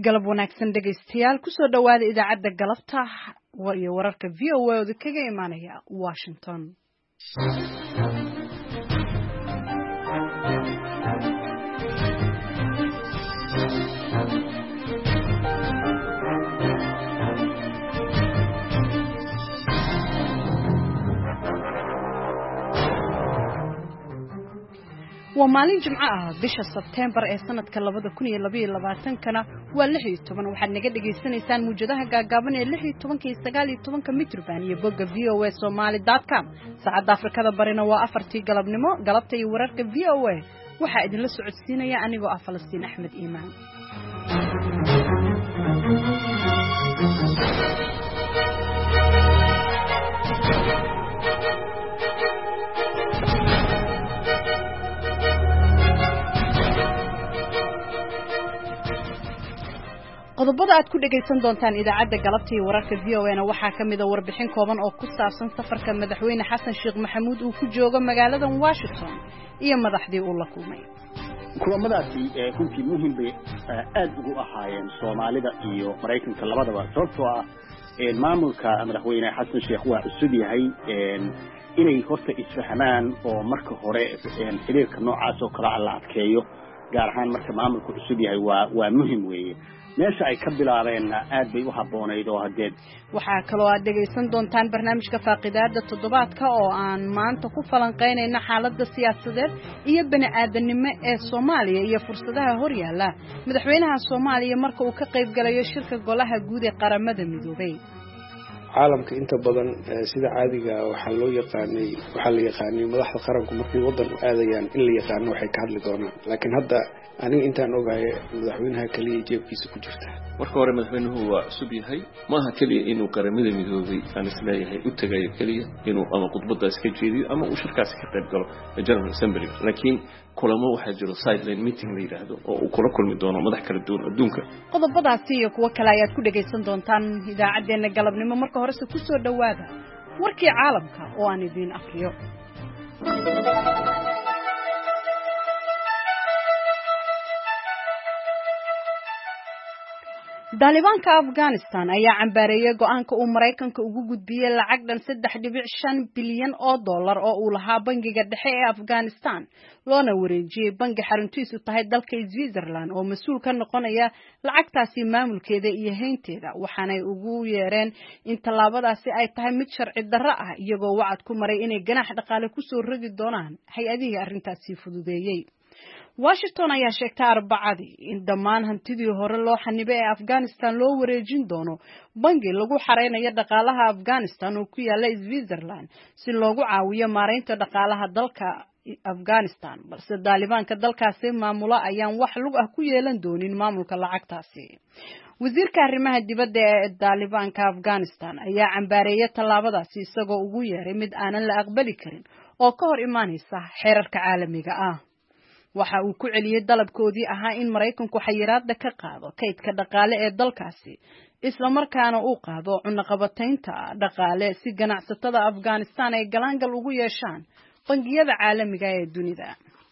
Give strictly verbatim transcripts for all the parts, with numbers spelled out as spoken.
galab wanaagsan dhegaystayaal kusoo dhawaada idaacadda galabta iyo wararka v o a oo kaga imaanaya Washington. waa maalin jimco ah bisha September ee sanadka labada kun iyo laba iyo labaatan kana waa lix iyo toban waxaad naga dhageysanaysaan muujadaha gaagaaban ee lix iyo toban iyo sagaal iyo toban mitrban iyo bogga v o a somali dot com saacadda Afrikada barina waa afartii galabnimo galabta iyo wararka v o a waxa idin la socodsiinaya anigoo ah Falastiin Axmed Iimaan. qodobada aad ku dhageysan doontaan idaacadda galabta iyo wararka v o a waxa kamid ah warbixin kooban oo ku saabsan safarka madaxweyne Xasan Sheekh Maxamuud uu ku joogo magaalada Washington iyo madaxdii uu la kulmay. kulamadaasi runtii muhiim bay aad ugu ahaayeen Soomaalida iyo Mareykanka labadaba sababtoo ah maamulka madaxweyne Xasan Sheekh waa cusub yahay inay horta isfahamaan oo marka hore xiriirka noocaas oo kala la adkeeyo gaar ahaan marka maamulku cusub yahay waa waa muhiim weeye meesha ay ka bilaabeen aad bay u haboonayd oo hadeed waxa kale oo aad dhageysan doontaan barnaamijka faaqidaada toddobaadka oo aan maanta ku falanqeynayna xaaladda siyaasadeed iyo bani'aadanimo ee Soomaaliya iyo fursadaha horyaala madaxweynaha Soomaaliya marka uu ka qayb galayo shirka golaha guud ee qaramada midoobay. caalamka inta badan sida caadiga waxa loo yaqaanay waxa la yaqaanay madaxda qaranku markay wadan u aadayaan in la yaqaano waxay ka hadli doonaan laakiin hadda aniga intaan ogahay madaxweynaha kaliya jeebkiisa ku jirta marka hore madaxweynuhu waa cusub yahay ma aha kaliya inuu qaramada midoobay aan isleeyahay u tagayo kaliya inuu ama khudbadaas ka jeediyo ama uu shirkaas ka qayb galo General Assembly laakiin kulamo waxa jiro sideline meeting la yiraahdo oo uu kula kulmi doono madax kala duwan adduunka. qodobadaasi iyo kuwa kale ayaad ku dhageysan doontaan idaacadeena galabnimo marka hore ku soo dhawaada warkii caalamka oo aan idin akhriyo. Dalibanka Afghanistan ayaa cambaareeyay go'aanka uu Mareykanka ugu gudbiyay lacag dhan saddex dhibic shan bilyan oo dollar oo uu lahaa bangiga dhexe ee Afghanistan loona wareejiyay bangi xaruntiisu tahay dalka Switzerland oo mas'uul ka noqonaya lacagtaasi maamulkeeda iyo haynteeda waxaanay ugu yeereen in tallaabadaasi ay tahay mid sharci darro ah iyagoo wacad ku maray inay ganaax dhaqaale ku soo rogi doonaan hay-adihii arrintaasi fududeeyay. Washington ayaa sheegtay Arbacadii in dhammaan hantidii hore loo xanibay ee Afghanistan loo wareejin doono bangi lagu xareynayo dhaqaalaha Afghanistan oo ku yaala Switzerland si loogu caawiyo maareynta dhaqaalaha dalka Afghanistan balse Dalibanka dalkaasi maamula ayaan wax lug ah ku yeelan doonin maamulka lacagtaasi. wasiirka arrimaha dibadda ee Dalibanka Afghanistan ayaa cambaareeyay tallaabadaasi isagoo ugu yeeray mid aanan la aqbali karin oo ka hor imaanaysa xeerarka caalamiga ah. waxa uu ku celiyay dalabkoodii ahaa in Mareykanku xayiraadda ka qaado kaydka dhaqaale ee dalkaasi isla markaana uu qaado cunaqabataynta dhaqaale si ganacsatada Afghanistan ay galaangal ugu yeeshaan bangiyada caalamiga ee dunida.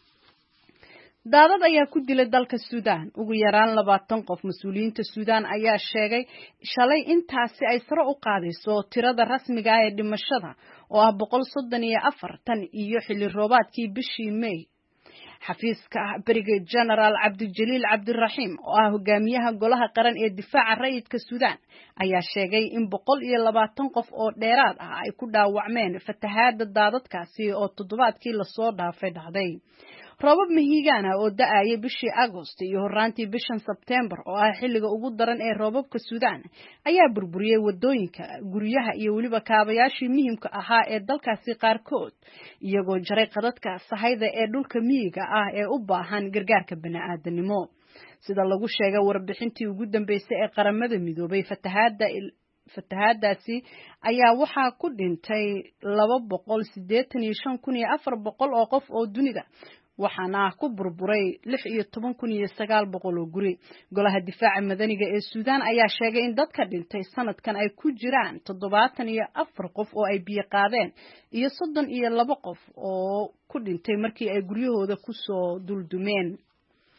daadad ayaa ku dilay dalka Suudaan ugu yaraan labaatan qof mas'uuliyiinta Suudaan ayaa sheegay shalay intaasi ay sare u qaadayso tirada rasmiga ah ee dhimashada oo ah boqol soddon iyo afar tan iyo xilli roobaadkii bishii May. xafiiska Brigadier General Abdul Abdurrahim oo ah hogaamiyaha golaha qaran ee difaaca rayidka Suudaan ayaa sheegay in boqol iyo labaatan qof oo dheeraad ah ay ku dhaawacmeen fatahaada daadadkaasi oo toddobaadkii la soo dhaafay dhacday. roobab mihigaan ah oo da'ay bishii August iyo horaantii bishan September oo ah xilliga ugu daran ee roobabka Suudaan ayaa burburiyay wadooyinka guryaha iyo waliba kaabayaashii muhiimka ahaa ee dalkaasi qaarkood iyagoo jaray qadadka sahayda ee dhulka miyiga ah ee u baahan gargaarka bani'aadanimo sida lagu sheegay warbixintii ugu dambeysay ee qaramada midoobay fatahaada fatahaadaasi ayaa waxaa ku dhintay laba boqol siddeetan iyo shan kun iyo afar boqol oo qof oo dunida waxaana ku burburay lix iyo toban kun iyo sagaal boqol oo guri. golaha difaaca madaniga ee Suudaan ayaa sheegay in dadka dhintay sanadkan ay ku jiraan toddobaatan iyo afar qof oo ay biyo qaadeen iyo soddon iyo laba qof oo ku dhintay markii ay guryahooda ku soo duldumeen.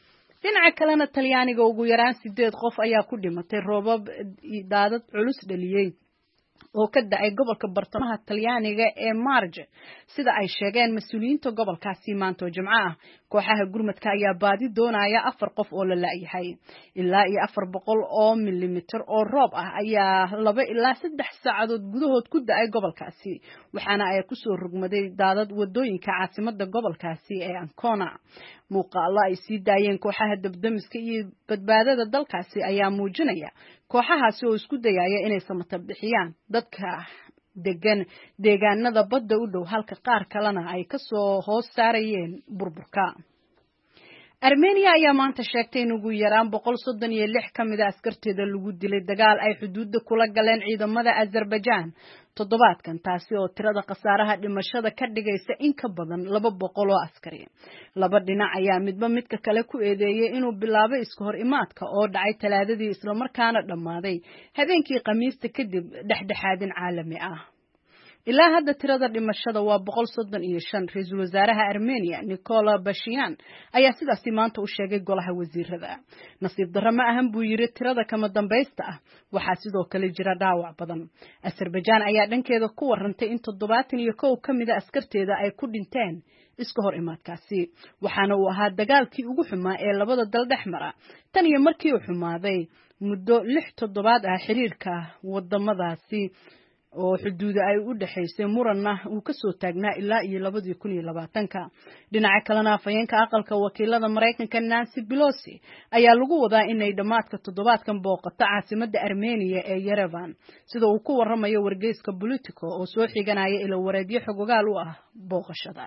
dhinaca kalena Talyaaniga ugu yaraan sideed qof ayaa ku dhimatay roobab daadad culus dhaliyay oo ka dhacay gobolka bartamaha Talyaaniga ee Marge sida ay sheegeen mas'uuliyiinta gobolkaasi maanta Jimco ah kooxaha gurmadka ayaa baadi doonaya afar qof oo la laayahay ilaa iyo afar boqol oo milimitir oo roob ah ayaa laba ilaa saddex saacadood gudahood ku dhacay gobolkaasi waxaana ay ku soo rugmaday daadad wadooyinka caasimadda gobolkaasi ee Ancona muuqaalo ay sii daayeen kooxaha dabdamiska iyo badbaadada dalkaasi ayaa muujinaya kooxahaasi oo isku dayaya inay samata bixiyaan dadka degan deegaanada badda u dhow halka qaar kalena ay ka soo hoos saarayeen burburka. Armenia ayaa maanta sheegtay in ugu yaraan boqol soddon iyo lix ka mid ah askarteeda lagu dilay dagaal ay xuduudda kula galeen ciidamada Azerbaijan toddobaadkan taasi oo tirada khasaaraha dhimashada ka dhigaysa in ka badan laba boqol oo askari. Laba dhinac ayaa midba midka kale ku eedeeyay inuu bilaabay iska hor imaadka oo dhacay Talaadadii isla markaana dhamaaday habeenkii Khamiista kadib dhexdhexaadin caalami ah. ilaa hadda tirada dhimashada waa boqol soddon iyo shan. Ra'iisul Wasaaraha Armenia Nikola Pashinyan ayaa sidaas maanta u sheegay golaha wasiirada. Nasiib darro ma ahan buu yiri tirada kama dambaysta ah waxaa sidoo kale jira dhaawac badan. Azerbaijan ayaa dhankeeda ku warantay in toddobaatan iyo kow ka mid ah askarteeda ay ku dhinteen iska hor imaadkaasi waxaana uu ahaa dagaalkii ugu xumaa ee labada dal dhexmara tan iyo markii uu xumaaday muddo lix toddobaad ah xiriirka wadamadaasi oo xuduuda ay u dhaxaysay muranna uu ka soo taagnaa ilaa iyo laba kun iyo labaatan ka. Dhinaca kalena afayeenka aqalka wakiilada Mareykanka Nancy Pelosi ayaa lagu wadaa inay dhamaadka toddobaadkan booqato caasimadda Armenia ee Yerevan sida uu ku waramayo wargeyska Politico oo soo xiganaya ilo wareedyo xogogaal u ah booqashada.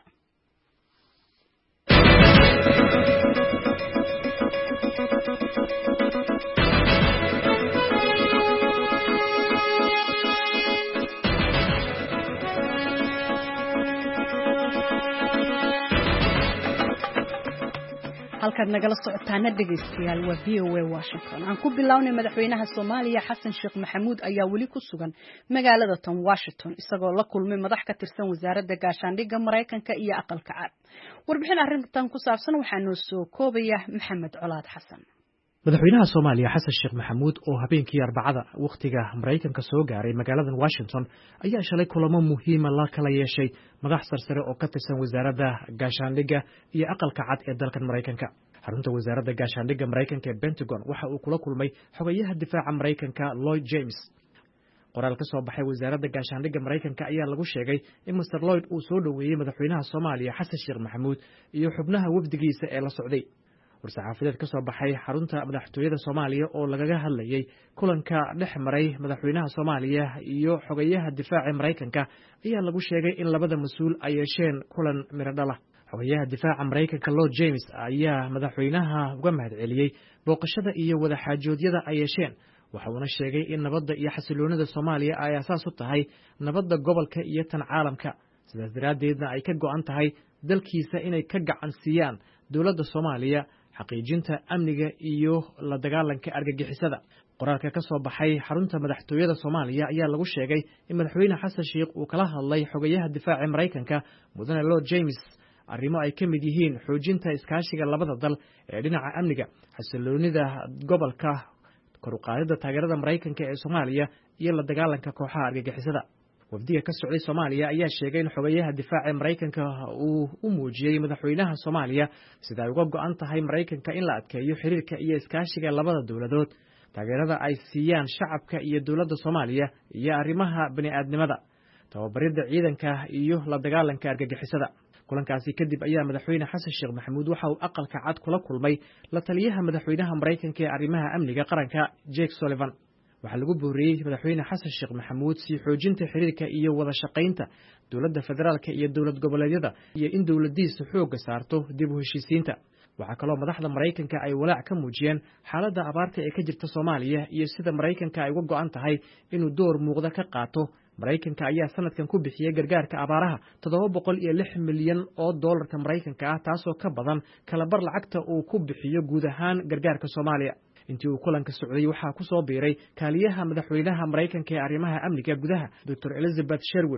halkaad nagala socotaana dhageystayaal waa V O A Washington. aan ku bilownay madaxweynaha Soomaaliya Xasan Sheekh Maxamuud ayaa wali ku sugan magaalada tan Washington isagoo la kulmay madax ka tirsan wasaaradda gaashaandhigga Mareykanka iyo aqalka cad. Warbixin arrintan ku saabsan waxaa noo soo koobaya Maxamed Colaad Xasan. madaxweynaha Soomaaliya Xasan Sheekh Maxamuud oo habeenkii Arbacada waqtiga Mareykanka soo gaaray magaalada Washington ayaa shalay kulamo muhiim ah la kala yeeshay madax sarsare oo ka tirsan wasaaradda gaashaandhigga iyo aqalka cad ee dalka Mareykanka. xarunta wasaaradda gaashaandhigga Mareykanka ee Pentagon waxa uu kula kulmay xogayaha difaaca Mareykanka Lloyd James. qoraal ka soo baxay wasaaradda gaashaandhigga Mareykanka ayaa lagu sheegay in Mister Lloyd uu soo dhaweeyay madaxweynaha Soomaaliya Xasan Sheekh Maxamuud iyo xubnaha wafdigiisa ee la socday. warsaxaafadeed ka soo baxay xarunta madaxtooyada Soomaaliya oo lagaga hadlayay kulanka dhex maray madaxweynaha Soomaaliya iyo xogayaha difaaca Mareykanka ayaa lagu sheegay in labada mas'uul ay yeesheen kulan miradhala. xogayaha difaaca Mareykanka Lloyd James ayaa madaxweynaha uga mahadceliyay booqashada iyo wada xaajoodyada ay yeesheen. waxa uu sheegay in nabadda iyo xasiloonida Soomaaliya ay asaas u tahay nabadda gobolka iyo tan caalamka, sidaas daraadeedna ay ka go'an tahay dalkiisa inay ka gacan siiyaan dowladda Soomaaliya xaqiijinta amniga iyo la dagaalanka argagixisada. qoraalka ka soo baxay xarunta madaxtooyada Soomaaliya ayaa lagu sheegay in madaxweyne Xasan Sheekh uu kala hadlay xogayaha difaaca Mareykanka mudane Lloyd James arrimo ay ka mid yihiin xoojinta iskaashiga labada dal ee dhinaca amniga, xasiloonida gobolka, kor u qaadida taageerada Mareykanka ee Soomaaliya iyo la dagaalanka kooxaha argagixisada. wafdiga ka socday Soomaaliya ayaa sheegay in xogayaha difaaca Mareykanka uu u muujiyay madaxweynaha Soomaaliya sida ay uga go'an tahay Mareykanka in la adkeeyo xiriirka iyo iskaashiga labada dowladood, taageerada ay siiyaan shacabka iyo dowladda Soomaaliya iyo arrimaha bini'aadnimada, tababarida ciidanka iyo la dagaalanka argagixisada. kulankaasi kadib ayaa madaxweyne Xasan Sheekh Maxamuud waxa uu aqalka cad kula kulmay la taliyaha madaxweynaha Mareykanka ee arrimaha amniga qaranka Jake Sullivan. waxaa lagu booriyay madaxweyne Xasan Sheekh Maxamuud si xoojinta xiriirka iyo wada shaqaynta dowladda federaalka iyo dowlad goboleedyada iyo in dowladdiisu xoogga saarto dib u heshiisiinta. waxaa kaloo madaxda Mareykanka ay walaac ka muujiyeen xaaladda abaarta ee ka jirta Soomaaliya iyo sida Mareykanka ay uga go'an tahay inuu door muuqda ka qaato. Mareykanka ayaa sanadkan ku bixiyay gargaarka abaaraha toddoba boqol iyo lix milyan oo doolarka Mareykanka ah, taasoo ka badan kala bar lacagta uu ku bixiyo guud ahaan gargaarka Soomaaliya. intii uu kulanka socday waxaa ku soo biiray kaaliyaha madaxweynaha Mareykanka ee arrimaha amniga gudaha Doctor Elizabeth Sherwood.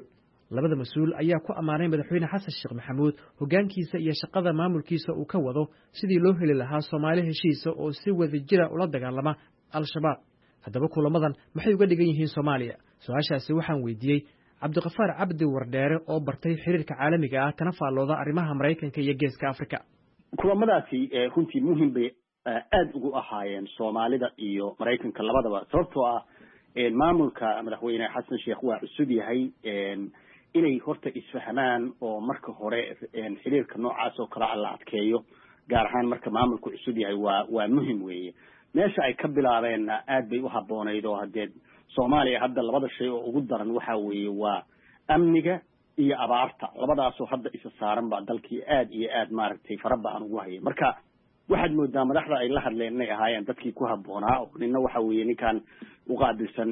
labada mas-uul ayaa ku ammaanay madaxweyne xasan sheekh maxamuud hoggaankiisa iyo shaqada maamulkiisa uu ka wado sidii loo heli lahaa Soomaali heshiisa oo si wadajira ula dagaalama al-shabaab. haddaba kulamadan maxay uga dhigan yihiin Soomaaliya? su-aashaasi waxaan weydiiyey cabdiqafaar cabdi wardheere oo bartay xiriirka caalamiga ah kana faallooda arrimaha Maraykanka iyo Geeska Afrika. kulamadaasi runtii muhiim bay aad ugu ahaayeen Soomaalida iyo Maraykanka labadaba, sababtoo ah maamulka madaxweyne xasan sheekh waa cusub yahay inay horta isfahmaan oo marka hore xiriirka noocaas oo kala la adkeeyo, gaar ahaan marka maamulku cusub yahay waa waa muhiim weeye. meesha ay ka bilaabeen aad bay u habboonayd oo haddee Soomaaliya hadda labada shay oo ugu daran waxa weeye waa amniga iyo abaarta, labadaasoo hadda isa saaran baa dalkii aad iyo aad maaragtay faraba aan ugu hayay. marka waxaad moodaa madaxda ay la hadleen inay ahaayeen dadkii ku habboonaa. nina waxa weeye ninkan uqaabilsan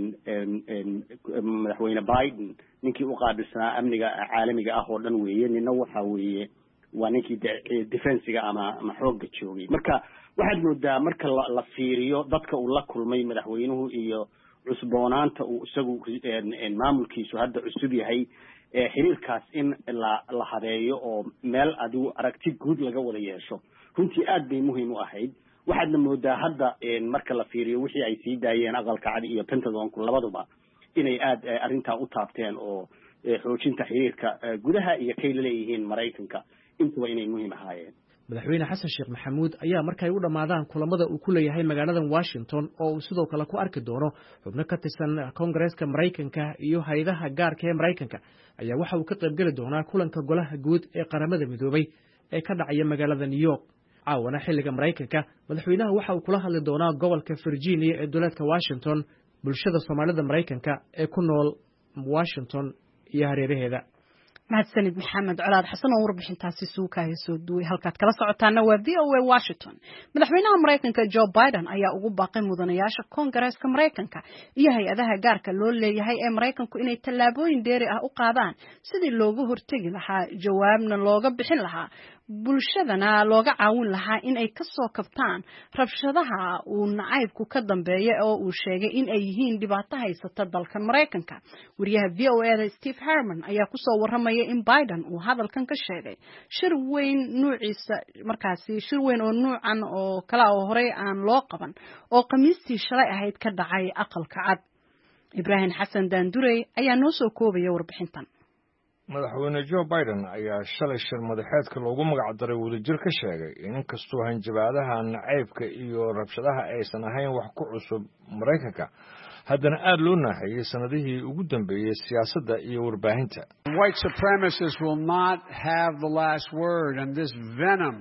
madaxweyne Biden, ninkii uqaabilsanaa amniga caalamiga ah oo dhan weeye. nina waxa weeye waa ninkii defensiga ama ama xoogga joogay. marka waxaad moodaa marka la fiiriyo dadka uu la kulmay madaxweynuhu iyo cusboonaanta uu isagu maamulkiisu hadda cusub yahay, xiriirkaas in la la habeeyo oo meel adigu aragti guud laga wada yeesho runtii aad bay muhiim u ahayd. waxaadna moodaa hadda marka la fiiriyo wixii ay sii daayeen aqalka cad iyo Pentagonku labaduba inay aad arrintaa u taabteen oo xoojinta xiriirka gudaha iyo kay leeyihiin Maraykanka intuba inay muhiim ahaayeen. madaxweyne xasan sheekh maxamuud ayaa markay u dhamaadaan kulamada uu ku leeyahay magaalada Washington oo uu sidoo kale ku arki doono xubno ka tirsan Congress-ka Maraykanka iyo hay'adaha gaarka ee Maraykanka ayaa waxa uu ka qayb gali doonaa kulanka golaha guud ee qaramada midoobay ee ka dhacaya magaalada New York. caawana xilliga Maraykanka madaxweynaha waxa uu kula hadli doonaa gobolka Virginia ee dowladka Washington bulshada Soomaalida Maraykanka ee ku nool Washington iyo hareeraheeda. mahadsanid maxamed colaad xasan oo warbixintaasi suukaaya soo duway. halkaad kala socotaana waa V O A Washington. madaxweynaha Maraykanka Joe Biden ayaa ugu baaqay mudanayaasha Congress-ka Maraykanka iyo hay'adaha gaarka loo leeyahay ee Maraykanku inay tallaabooyin dheeri ah u qaadaan sidii looga hortagi lahaa, jawaabna looga bixin lahaa, bulshadana looga caawin lahaa in ay ka soo kabtaan rabshadaha uu nacaybku ka dambeeya oo uu sheegay in ay yihiin dhibaato haysata dalkan Maraykanka. wariyaha V O A Steve Herman ayaa ku soo waramaya in Biden uu hadalkan ka sheegay shir weyn nuuciisa markaasi shir weyn oo nuucan oo kala oo hore aan loo qaban oo Khamiistii shalay ahayd ka dhacay aqalka cad. Ibrahim Xasan Daandurey ayaa noo soo koobaya warbixintan. madaxweyne Joe Biden ayaa shalay shir madaxeedka loogu magac daray wadajir ka sheegay in kastoo hanjabaadaha nacaybka iyo rabshadaha aysan ahayn wax ku cusub Maraykanka, haddana aad loo naaxiyay sanadihii ugu dambeeyay siyaasadda iyo warbaahinta. White supremacists will not have the last word, and this venom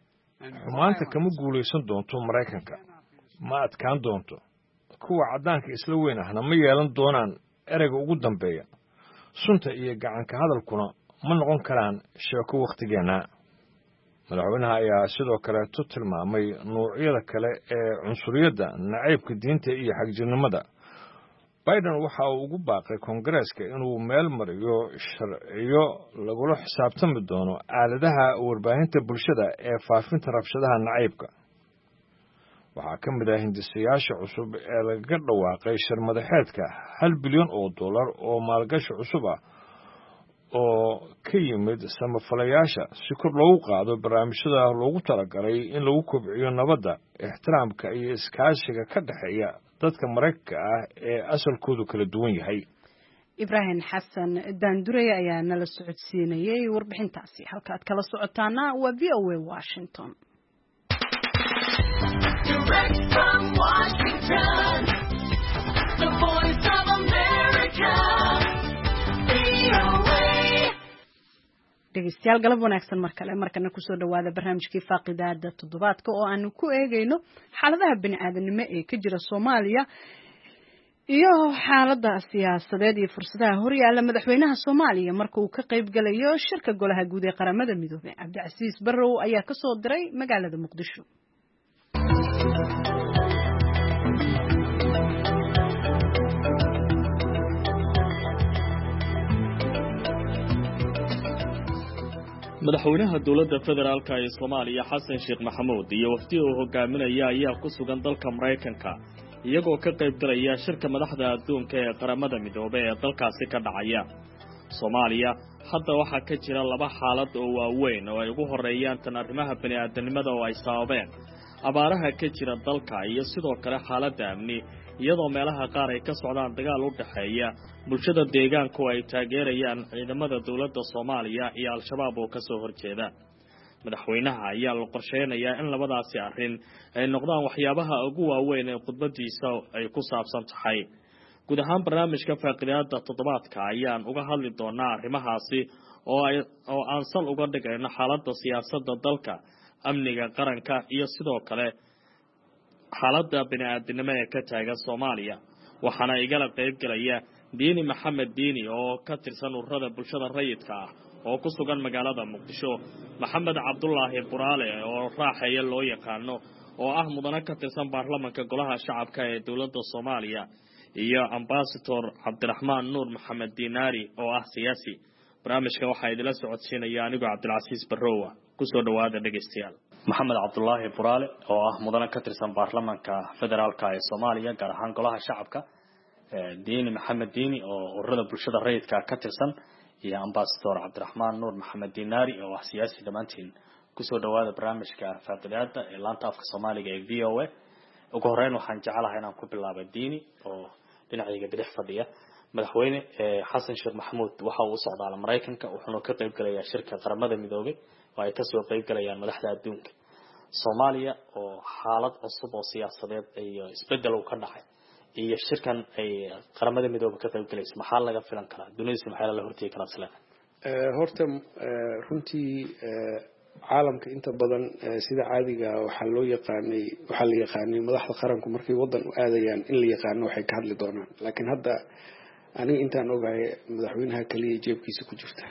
xumaanta kama guulaysan doonto Maraykanka, ma adkaan doonto. kuwa caddaanka isla weyn ahna ma yeelan doonaan ereyga ugu dambeeya. sunta iyo gacanka hadalkuna ma noqon karaan sheeko wakhtigeena. madaxweynaha ayaa sidoo kale tu tilmaamay noocyada kale ee cunsuriyadda, nacaybka diinta iyo xagjirnimada. Biden waxa uu ugu baaqay Congress-ka inuu meel mariyo sharciyo lagula xisaabtami doono aaladaha warbaahinta bulshada ee faafinta rabshadaha nacaybka. waxaa ka mid ah hindisayaasha cusub ee laga dhawaaqay shir madaxeedka hal bilyan oo dollar oo maalgashi cusub ah oo ka yimid samafalayaasha si kor loogu qaado barnaamijyada loogu talagalay in lagu kobciyo nabadda, ixtiraamka iyo iskaashiga ka dhexeeya dadka Maraykanka ah ee asalkoodu kala duwan yahay. Ibrahim Xasan Daandurey ayaa nala socodsiinayay warbixintaasi. halkaad kala socotaana waa V O A Washington. Direct from Washington, the voice of America, V O A. dhegeystayaal galab wanaagsan mar kale markana kusoo dhawaada barnaamijkii faaqidaada toddobaadka oo aanu ku eegayno xaaladaha bini'aadanimo ee ka jira Soomaaliya iyo xaaladda siyaasadeed iyo fursadaha horyaala madaxweynaha Soomaaliya marka uu ka qayb galayo shirka golaha guud ee qaramada midoobay. Cabdicasiis Barrow ayaa ka soo diray magaalada Muqdisho. madaxweynaha dowladda federaalka ee Soomaaliya Xasan Sheekh Maxamuud iyo wafdi uu hogaaminaya ayaa ku sugan dalka Maraykanka iyagoo ka qayb galaya shirka madaxda adduunka ee qaramada midoobay ee dalkaasi ka dhacaya. Soomaaliya hadda waxaa ka jira laba xaalad oo waaweyn oo ay ugu horeeyaan tan arrimaha bini'aadanimada oo ay sababeen abaaraha ka jira dalka iyo sidoo kale xaaladda amni iyadoo meelaha qaar ay ka socdaan dagaal u dhaxeeya bulshada deegaanku ay taageerayaan ciidamada dawladda Soomaaliya iyo al-shabaab oo ka soo horjeeda madaxweynaha ayaa la qorsheynayaa in labadaasi arrin ay noqdaan waxyaabaha ugu waaweyn ee khudbadiisa ay ku saabsan tahay guud ahaan barnaamijka faaqidaada toddobaadka ayaan uga hadli doonaa arrimahaasi oo ay oo aan sal uga dhigayno xaaladda siyaasadda dalka amniga qaranka iyo sidoo kale xaaladda bini'aadanimo ee ka taagan Soomaaliya waxaana igala qayb galaya Diini Maxamed Diini oo ka tirsan ururada bulshada rayidka ah oo ku sugan magaalada Muqdisho Maxamed Cabdullaahi Buraale oo raaxaya loo yaqaano oo ah mudane ka tirsan baarlamaanka golaha shacabka ee dawladda Soomaaliya iyo ambassador Cabdiraxmaan Nuur Maxamed Diinaari oo ah siyaasi barnaamijka waxa idila socodsiinaya anigu Cabdilcasiis Barrowa ku soo dhawaada dhageystayaal Maxamed Cabdullaahi Buraale oo ah mudane ka tirsan baarlamaanka federaalka ee Soomaaliya gaar ahaan golaha shacabka Diini Maxamed Diini oo ururada bulshada rayidka ka tirsan iyo ambassador Cabdiraxmaan Nuur Maxamed Diinaari oo ah siyaasi dhamaantiin ku soo dhawaada barnaamijka faaqidaada ee laanta afka Soomaaliga ee V O A ugu horeyn waxaan jecelahay inaan ku bilaabo Diini oo dhinacayga bidix fadhiya madaxweyne Xasan Sheekh Maxamuud waxa uu socdaal Mareykanka wuxuuna ka qayb galayaa shirka qaramada midoobay oo ay ka soo qayb galayaan madaxda adduunka Soomaaliya oo xaalad cusub oo siyaasadeed iyo isbedel uu ka dhacay iyo shirkan ay qaramada midoobay ka qayb galayso maxaa laga filan karaa dunida maxaa la hortay karaa isla ee horta runtii caalamka inta badan sida caadiga waxa loo yaqaanay waxa la yaqaanay madaxda qaranku markay wadan u aadayaan in la yaqaano waxay ka hadli doonaan laakiin hadda aniga intaan ogahay madaxweynaha kaliya jeebkiisa ku jirta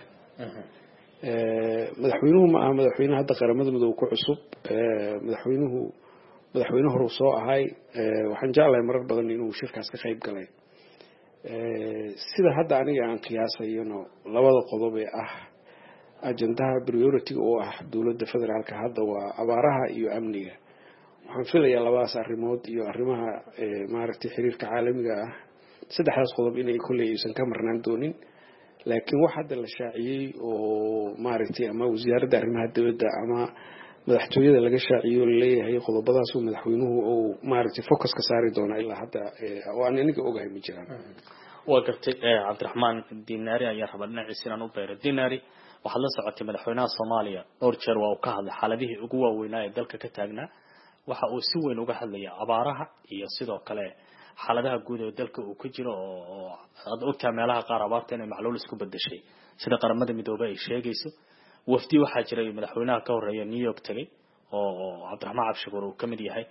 ee madaxweynuhu ma aha madaxweynaha hadda qaramada midoob ku cusub ee madaxweynuhu madaxweynaha hore soo ahay waxaan jeclahay marar badan inuu shirkaas ka qayb galay ee sida hadda aniga aan qiyaasayno labada qodob ee ah ajandaha priority oo ah dawladda federaalka hadda waa abaaraha iyo amniga waxaan filayaa labadaas arrimood iyo arrimaha maaragtay xiriirka caalamiga ah saddexdaas qodob inay kulay aysan ka marnaan doonin laakiin wax hadda la shaaciyay oo maaragtay ama wasaaradda arrimaha dawladda ama madaxtooyada laga shaaciyo leeyahay qodobadaas oo madaxweynuhu oo maaragtay focus ka saari doona ilaa hadda oo aan aniga ogahay ma jiraan waa gartay Cabdiraxmaan Diinaari ayaa raba dhinaciisa inaan u beero Diinaari waxaa la socotay madaxweynaha Soomaaliya dhowr jeer waa uu ka hadlay xaaladihii ugu waaweynaa ee dalka ka taagnaa waxa uu si weyn uga hadlaya abaaraha iyo sidoo kale xaaladaha guud ee dalka uu ku jiro oo aad ogtaa meelaha qaar abaarta inay macluul isku bedeshay sida qaramada midoobay ay sheegayso wafdi waxaa jiray madaxweynaha ka horeeya New York tagay oo Cabdiraxmaan Cabshakuur uu kamid yahay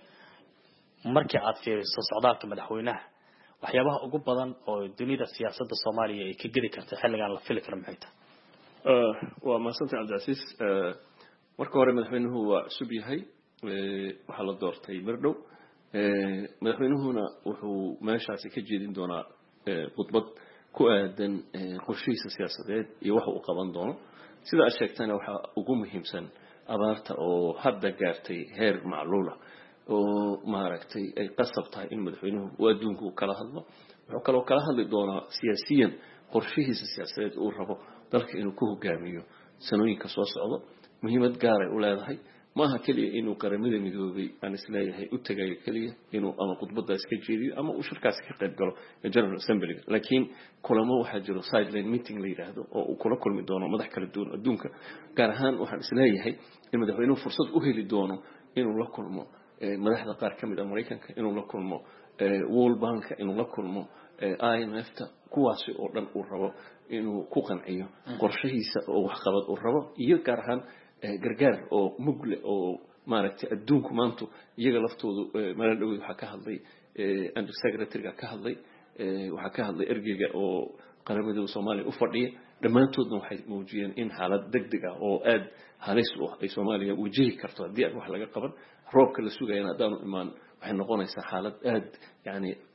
markii aad fiiriso socdaalka madaxweynaha waxyaabaha ugu badan oo dunida siyaasadda Soomaaliya ay ka geli karto xilligan la fili karo maxay tahay آه ومحسنت عبد العزيز آه marka hore madaxweynuhu waa cusub yahay ee waxa la doortay Mirdhow ee madaxweynuhuna wuxuu meeshaasi ka jeedin doonaa khudbad ku aadan qorshihiisa siyaasadeed iyo waxa uu qaban doono sida aad sheegtana waxa ugu muhiimsan abaarta oo hadda gaartay heer macluula oo maaragtay ay qasab tahay in madaxweynuhu uu adduunku kala hadlo wuxuu kaloo kala hadli doonaa siyaasiyan qorshihiisa siyaasadeed uu rabo dalka inuu ku hogaamiyo sanooyinka soo socdo muhiimad gaar ah u leedahay ma aha kaliya inuu qaramada midoobay aan isleeyahay u tagayo kaliya inuu ama khudbada iska jeediyo ama uu shirkaas ka qayb galo General Assembly laakiin kulamo waxa jiro sideline meeting la yiraahdo oo uu kula kulmi doono madax kala duwan adduunka gaar ahaan waxaan isleeyahay in madaxweynuhu fursad u heli doono inuu la kulmo madaxda qaar kamid ah Mareykanka inuu la kulmo World Bank inuu la kulmo I M F ta kuwaasi oo dhan uu rabo inuu ku qanciyo qorshihiisa oo wax qabad uu rabo iyo gaar ahaan gargaar oo mugle oo maaragtay adduunku maanta iyaga laftoodu meel dhow waxa ka hadlay under secretary ka hadlay waxa ka hadlay ergeyga oo qaramada Soomaaliya u fadhiya dhamaantoodna waxay muujiyeen in xaalad degdeg ah oo aad halis u ah ay Soomaaliya wajihi karto hadii wax laga qaban roobka la sugayna hadaan imaan waxay noqonaysaa xaalad aad yani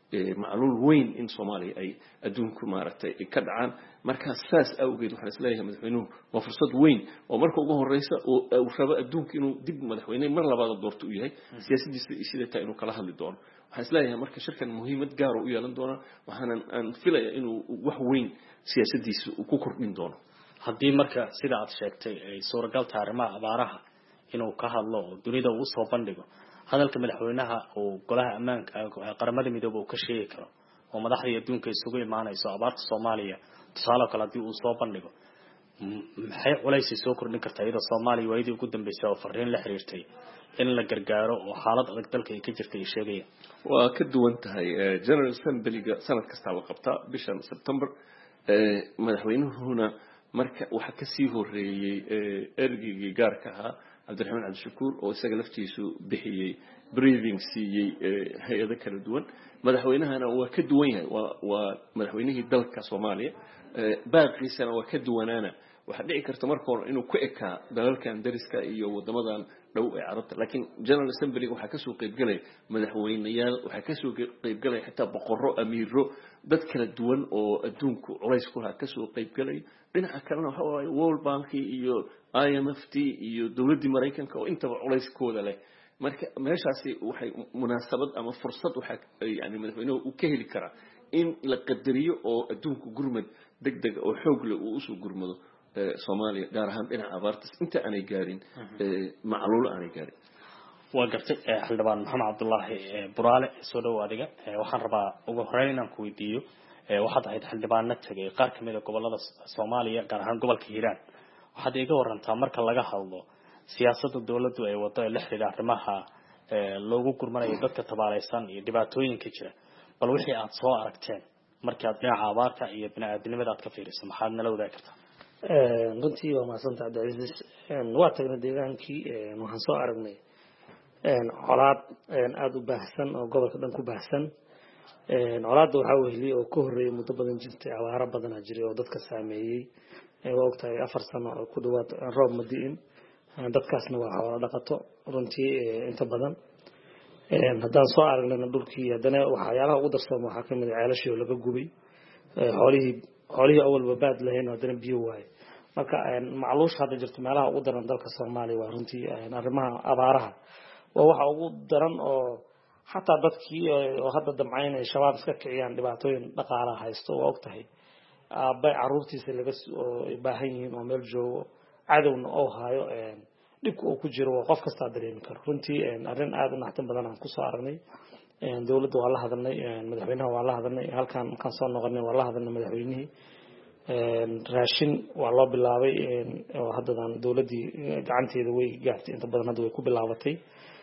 macluul weyn in Soomaaliya ay adduunku maaragtay ka dhacaan marka saas awgeed waxaan isleeyahay madaxweynuhu waa fursad weyn oo marka ugu horeysa uu rabo adduunka inuu dib madaxweyne mar labaad doorto u yahay siyaasadiisa sida taa inuu kala hadli doono waxaan isleeyahay marka shirkan muhiimad gaar ah u yeelan doona waxaan aan filayaa inuu wax weyn siyaasadiisa ku kordhin doono haddii marka sida aad sheegtay ay suuragal tahay arrimaha abaaraha inuu ka hadlo oo dunida uu soo bandhigo hadalka madaxweynaha oo golaha ammaanka qaramada midoobay uu ka sheegi karo oo madaxda adduunka isugu imaanayso abaarta Soomaaliya tusaale kale hadii uu soo bandhigo maxay culays soo kordhin kartaa iyada Soomaaliya waayadii ugu dambeysay oo fariin la xiriirtay in la gargaaro oo xaalad adag dalka ay ka jirtay ay sheegayaan waa ka duwan tahay General Assembly-ga sanad kasta la qabtaa bishan September madaxweynuhuna marka waxa ka sii horeeyay ergigii gaarka ahaa Abdulrahman Abdishakuur oo isaga laftiisu bixiyay briefing siiyay hay'ado kala duwan madaxweynahana waa ka duwan yahay waa madaxweynihii dalka Soomaaliya baaqiisana waa ka duwanaana waxa dhici karta marka hore inuu ku ekaa dalalkan dariska iyo wadamadan dhow ee Carabta laakiin General Assembly waxa ka soo qayb galay madaxweynayaal waxa ka soo qayb galay xitaa boqorro amiiro dad kala duwan oo adduunku culays ku lahaa ka soo qayb galay dhinaca kalena waxa waaye World Bank iyo I M F T iyo dawladda Mareykanka oo intaba culayskooda leh marka meeshaasi waxay munaasabad ama fursad waxa yani madaxweynuhu uu ka heli karaa in la qadariyo oo adduunku gurmad degdeg oo xoog leh uu soo gurmado Soomaaliya gaar ahaan dhinaca abaarta inta aanay gaarin macluul aanay gaarin waa gartay xildhibaan Maxamed Cabdullaahi Buraale soo dhaw adiga waxaan rabaa ugu horeyn inaan ku weydiiyo waxaad ahayd xildhibaanad tagay qaar kamid ah gobolada Soomaaliya gaar ahaan gobolka Hiiraan waxaad iga warantaa marka laga hadlo siyaasadda dawladdu ay wado ee la xiriira arrimaha loogu gurmanayo dadka tabaaleysan iyo dhibaatooyinka jira bal wixii aad soo aragteen markii aad dhinaca abaarta iyo bini'aadanimada aad ka fiiriso maxaad nala wadaagi kartaa runtii waa mahadsantahay Cabdicasiis waa tagnay deegaankii waxaan soo aragnay colaad aad u baahsan oo gobolka dhan ku baahsan colaadda waxaa weheliyay oo ka horreeyay muddo badan jirtay abaaro badanaa jiray oo dadka saameeyey waa ogtahay afar sano oo ku dhawaad roob ma di'in dadkaasna waa xoolo dhaqato runtii inta badan haddaan soo aragnayna dhulkii haddana waxyaalaha ugu darsooma waxaa kamid ah ceelashii oo laga gubay xoolihii xoolihii awalba baad lahayn haddana biyo waaye marka macluusha hadda jirto meelaha ugu daran dalka Soomaaliya waa runtii arrimaha abaaraha waa waxa ugu daran oo xataa dadkii oo hadda damcayn ay shabaab iska kiciyaan dhibaatooyin dhaqaalaha haysto waa ogtahay aabay caruurtiisa laga soo baahan yihiin oo meel joogo cadawna oo haayo dhibka uu ku jiro qof kasta dareemi karo runtii arrin aad u naxtin badan aan ku soo aragnay dawladda waa la hadalnay madaxweynaha waa la hadalnay halkan kan soo noqonay waa la hadalnay madaxweynihii raashin waa loo bilaabay oo haddadan dawladdii gacanteeda way gaartay inta badan hadda way ku bilaabatay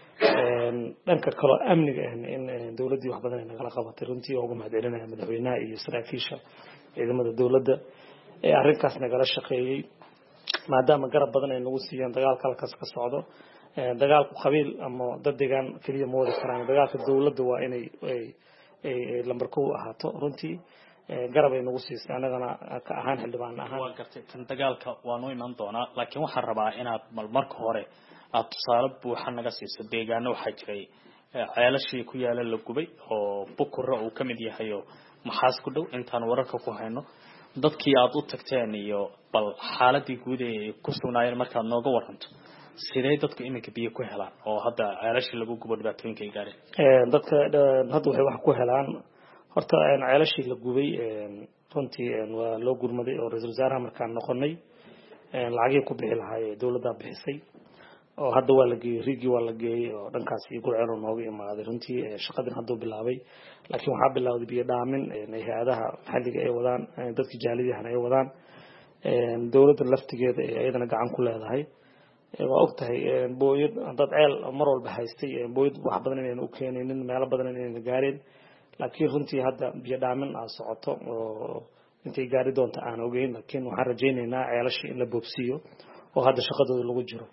dhanka kale amniga in dawladdii wax badan ay nagala qabatay runtii ugu mahadcelinaya madaxweynaha iyo saraakiisha ciidamada dawladda ee arrinkaas nagala shaqeeyay maadaama garab badan ay nagu siiyeen dagaalka halkaas ka socdo dagaalku qabiil ama dad deegaan kaliya ma wada karaan dagaalka dawladda waa inay ay lambar kow ahaato runtii garab ay nagu siisay anagana ka ahaan xildhibaan ahaan waa gartay tan dagaalka waanu iman doonaa laakiin waxaan rabaa inaad mal marka hore aad tusaale buuxa naga siiso deegaano waxaa jiray ceelashii ku yaala la gubay oo Bukura uu kamid yahay oo maxaas ku dhow intaan wararka ku hayno dadkii aad u tagteen iyo bal xaaladii guud ee ku sugnaayeen markaad nooga waranto sidee dadku iminka biyo ku helaan oo hadda ceelashii lagu gubo dhibaatooyinka ay gaareen dadka hadda waxay wax ku helaan horta ceelashii la gubay runtii waa loo gurmaday oo ra'iisul wasaaraha markaan noqonay lacagii ku bixi lahaay dawladda bixisay oo hadda waa la geeyay rigi waa la geeyay oo dhankaas iyo gurceel nooga imaaday runtii shaqadan hadda bilaabay laakiin waxa bilaawday biyo dhaamin ee hay'adaha maxalliga ay wadaan dadka jaaliyadaha ay wadaan dawladda laftigeeda ay ayadana gacan ku leedahay waa ogtahay booyad dad ceel mar walba haystay booyad wax badan inay u keeneen meelo badan inay gaareen laakiin runtii hadda biyo dhaamin aan socoto oo intay gaari doonto aan ogeyn laakiin waxaan rajaynaynaa ceelashii in la boobsiyo oo hadda shaqadooda lagu jiro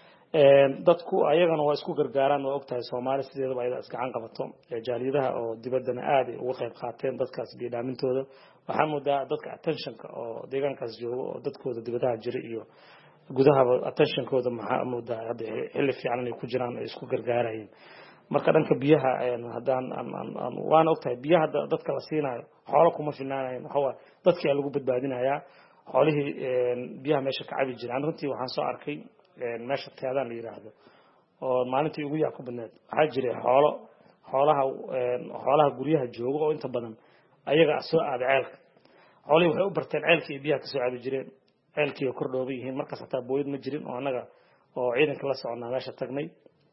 dadku ayagana waa isku gargaaraan waa ogtahay Soomaali sideedaba ay isgacan qabato jaaliyadaha oo dibaddana aad uga qayb qaateen dadkaas biyo dhaamintooda waxaa moodaa dadka attentionka oo deegaankaas jooga oo dadkooda dibadaha jira iyo gudaha attentionkooda maxaa moodaa hadda xilli fiican ay ku jiraan ay isku gargaarayeen marka dhanka biyaha haddaan waan ogtahay biyaha dadka la siinayo xoolo kuma filnaanayn waxa waa dadkii lagu badbaadinayaa xoolihii biyaha meesha ka cabi jiraan runtii waxaan soo arkay meesha teedaan la yiraahdo oo maalintii ugu yaa ku badneed waxaa jiray xoolo xoolaha xoolaha guryaha jooga oo inta badan ayaga soo aaday ceelka xoolihii waxay u barteen ceelkii iyo biyaha ka soo cabi jireen ceelkii kor dhooban yihiin markaas hataa booyad ma jirin oo annaga oo ciidanka la soconaa meesha tagnay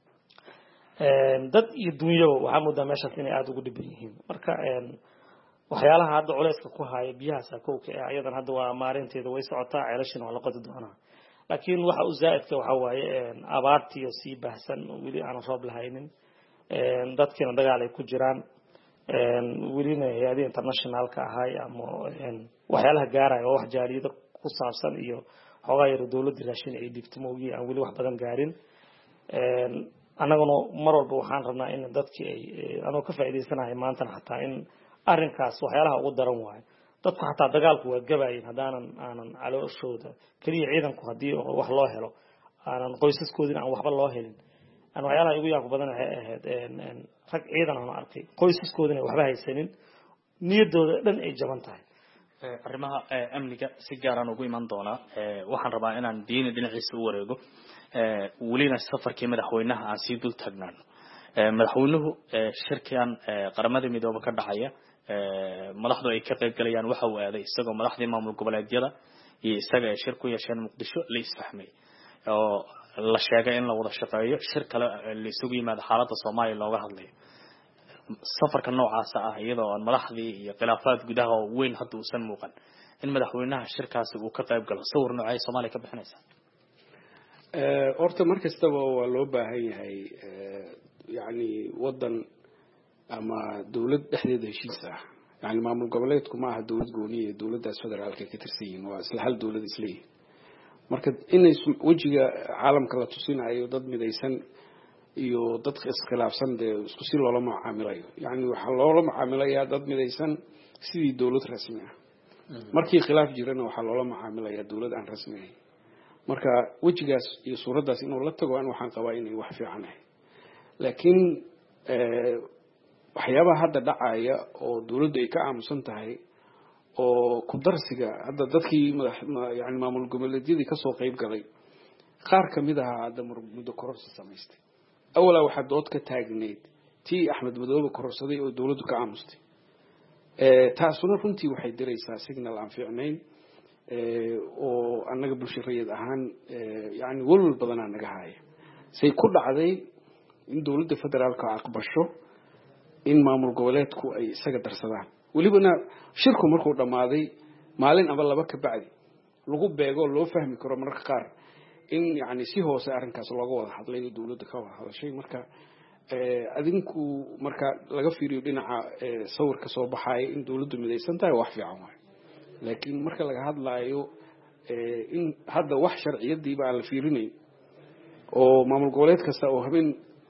dad iyo dunyaba waxaa moodaa meeshaas inay aada ugu dhiban yihiin marka waxyaalaha hadda culayska ku haya biyahaasa kowka ah ayadan hadda waa maarinteeda way socotaa ceelashina waa la qodi doonaa laakiin waxa u zaa'idka waxa waaye abaartiyo sii baahsan weli aan roob lahaynin dadkiina dagaal ay ku jiraan welina hay-adii internationalka ahay ama waxyaalaha gaaraya waa wax jaaliyada ku saabsan iyo xoogaa yaro dowladda raashin ay dhibto maogii aan weli wax badan gaarin annaguna mar walba waxaan rabnaa in dadkii ay anoo ka faa'iidaysanahay maantana xataa in arrinkaas waxyaalaha ugu daran waayo dadku xataa dagaalku waa gabaayeen haddaanan aanan calooshooda keliya ciidanku haddii wax loo helo aanan qoysaskoodina aan waxba loo helin aan waxyaalaha igu yaabka badan waxay ahayd rag ciidan aan arkay qoysaskoodina waxba haysanin niyaddooda dhan ay jaban tahay arrimaha amniga si gaaraan ugu iman doonaa waxaan rabaa inaan diini dhinaciisa u wareego welina safarkii madaxweynaha aan sii dul taagnaano madaxweynuhu shirkan qaramada midoobe ka dhacaya madaxdu ay ka qayb galayaan waxa uu aaday isagoo madaxdii maamul goboleedyada iyo isaga ay shir ku yeesheen muqdisho la isfahmay oo la sheegay in la wada shaqeeyo shir kale la isugu yimaado xaaladda Soomaaliya looga hadlayo safarka noocaas ah iyadoo aan madaxdii iyo khilaafaad gudaha oo weyn hadda uusan muuqan in madaxweynaha shirkaasi uu ka qayb galo sawir noocay Soomaaliya ka bixinaysa ee horta markastaba waa loo baahan yahay yani wadan ama dawlad dhexdeeda heshiis ah yani maamul goboleedku ma aha dawlad gooniye dawladdaas federaalka ka tirsan yihiin waa isla hal dawlad isleey marka inay wajiga caalamka la tusinayo dad midaysan iyo dad iskhilaafsan de isku si loola macaamilayo yani waxa loola macaamilayaa dad midaysan sidii dawlad rasmi ah markii khilaaf jirana waxa loola macaamilayaa dawlad aan rasmi ahayn marka wajigaas iyo suuradaas inuu la tago aan waxaan qabaa inay wax fiican ah laakiin ee waxyaabaha hadda dhacaya oo dawladdu ay ka aamusan tahay oo ku darsiga hadda dadkii yani maamul goboleedyadii ka soo qayb galay qaar kamid ah hadda muddo kororsi samaystay awala waxa dood ka taagneed tii Axmed Madoobe kororsaday oo dawladdu ka aamustay ee taasuna runtii waxay diraysaa signal aan fiicnayn ee oo anaga bulshada ahaan yani walwal badan anaga haya say ku dhacday in dawladda federaalka aqbasho in maamul goboleedku ay isaga darsadaan walibana shirku markuu dhamaaday maalin aba laba ka bacdi lagu beego loo fahmi karo marka qaar in yani si hoose arrinkaas looga wada hadlay dawladda ka wada hadashay marka ee adinku marka laga fiiriyo dhinaca sawirka soo baxay in dawladdu midaysan tahay wax fiican waay laakiin marka laga hadlaayo ee in hadda wax sharciyadii baa la fiirinay oo maamul goboleed kasta oo habeen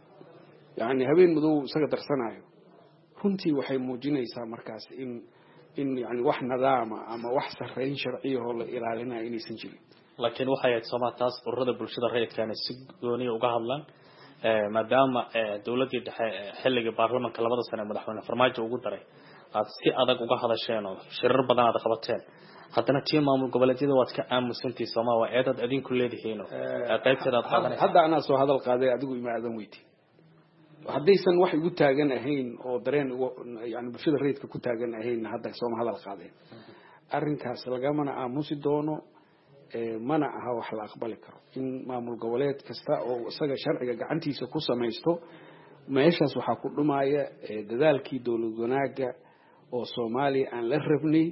yani habeen madow isaga darsanayo runtii waxay muujinaysaa markaas in in yani wax nidaama ama wax sareyn sharciyo oo la ilaalinayo inaysan jirin laakiin waxay ahayd Soomaaliyaas ururada bulshada rayidkaana si gooni uga hadlaan maadaama dawladda dhexe xilliga baarlamaanka labada sano madaxweyne farmaajo ugu daray aad si adag uga hadasheen oo shirar badan aad qabateen haddana tii maamul goboleedyada waad ka aamusantii Soomaaliya waa eedad adinku leedihiin oo qaybteeda aad qaadanaysaa hadda ana soo hadal qaaday adigu imaadan weyti haddaysan wax igu taagan ahayn oo dareen yani bulshada rayidka ku taagan ahayn hadda Soomaaliya hadal qaaday arrinkaas lagamana aamusi doono ee mana aha wax la aqbali karo in maamul goboleed kasta oo isaga sharciga gacantiisa ku sameeysto meeshaas waxa ku dhumaaya dadaalkii dawlad wanaaga oo Soomaaliya aan la rabnay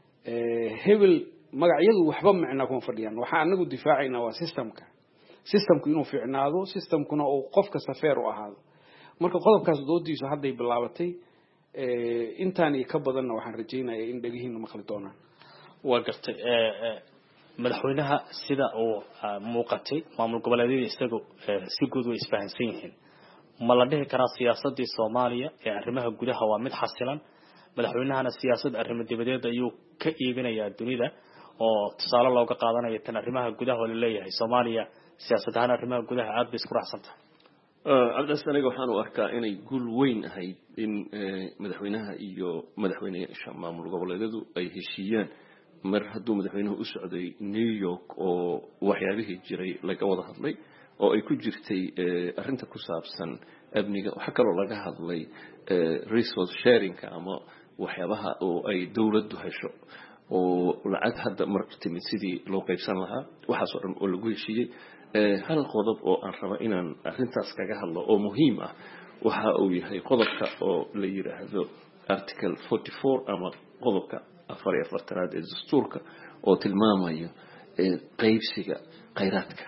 ee hebel magacyadu waxba macna kuma fadhiyaan waxa anagu difaacayna waa systemka systemku inuu fiicnaado systemkuna oo qofka safeer u ahaado marka qodobkaas doodiisa hadday bilaabatay ee intaan iyo ka badanna waxaan rajaynayaa in dhagihiina maqli doonaan waa gartay ee madaxweynaha sida uu muuqatay maamul goboleedyada isagu si guud way isfahansan yihiin ma la dhihi karaa siyaasadda Soomaaliya ee arrimaha gudaha waa mid xasilan madaxweynahana siyaasad arrimo dibadeed ayuu ka iibinayaa dunida oo tusaale looga qaadanayo tan arrimaha gudaha oo la leeyahay Soomaaliya siyaasadaha arrimaha gudaha aad bay isku raacsantahay cabdicaziz aniga waxaan u arkaa inay guul weyn ahayd in madaxweynaha iyo madaxweyneyaasha maamul goboleedyadu ay heshiiyaan mar hadduu madaxweynuhu u socday New York oo waxyaabihii jiray laga wada hadlay oo ay ku jirtay arrinta ku saabsan amniga waxa kaloo laga hadlay resource sharing ama waxyaabaha oo ay dawladdu hesho oo lacag hadda martimid sidii loo qaybsan lahaa waxaas oo dhan oo lagu heshiiyey hal qodob oo aan raba inaan arrintaas kaga hadlo oo muhiim ah waxa uu yahay qodobka oo la yiraahdo article forty-four ama qodobka afar iyo afartanaad ee dastuurka oo tilmaamayo qaybsiga kheyraadka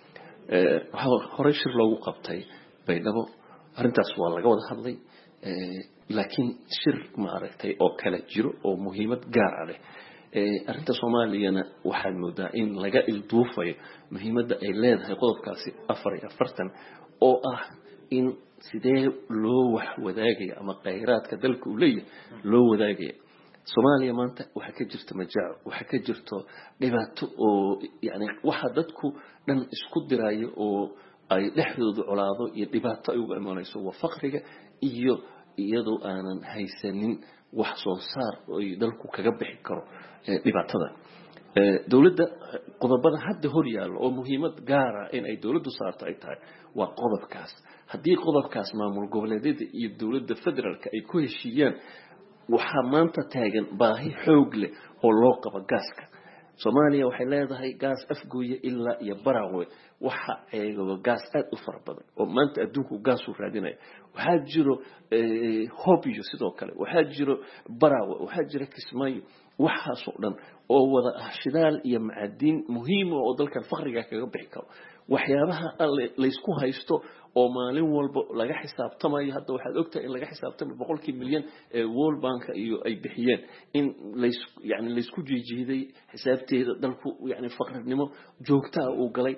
waxa hore shir loogu qabtay baydhabo arrintaas waa laga wada hadlay laakiin shir ma aragtay oo kala jiro oo muhiimad gaar ah leh arrinta Soomaaliyana waxaa moodaa in laga ilduufayo muhiimadda ay leedahay qodobkaasi afar iyo afartan oo ah in sidee loo wax wadaagaya ama kheyraadka dalka uu leeyahay loo wadaagaya Soomaaliya maanta waxa ka jirta majaac waxa ka jirto dhibaato oo yani waxa dadku dhan isku diraayo oo ay dhexdooda colaado iyo dhibaato ay uga imaanayso waa faqriga iyo iyadoo aanan haysanin wax soo saar oo dalku kaga bixi karo dhibaatada dawladda qodobada hadda hor yaalo oo muhiimad gaar ah in ay dawladdu saarto ay tahay waa qodobkaas haddii qodobkaas maamul goboleedyada iyo dawladda federaalka ay ku heshiiyaan waxa maanta taagan baahi xoog leh oo loo qabo gaaska Soomaaliya waxay leedahay gaas afgooye ilaa iyo Barawe waxa ay gaas aad u fara badan oo maanta adduunku gaas u raadinayo waxa jiro Hobyo sidoo kale waxa jiro Barawe waxa jiro Kismaayo waxa soo dhan oo wada ah shidaal iyo macdin muhiim oo dalkan faqriga kaga bixi karo waxyaabaha la isku haysto oo maalin walba laga xisaabtamayo hadda waxaad ogtahay in laga xisaabtamo boqolkii milyan ee World Bank iyo ay bixiyeen in la yani la isku jiijiiday xisaabteeda dalku yani faqrinimo joogta uu galay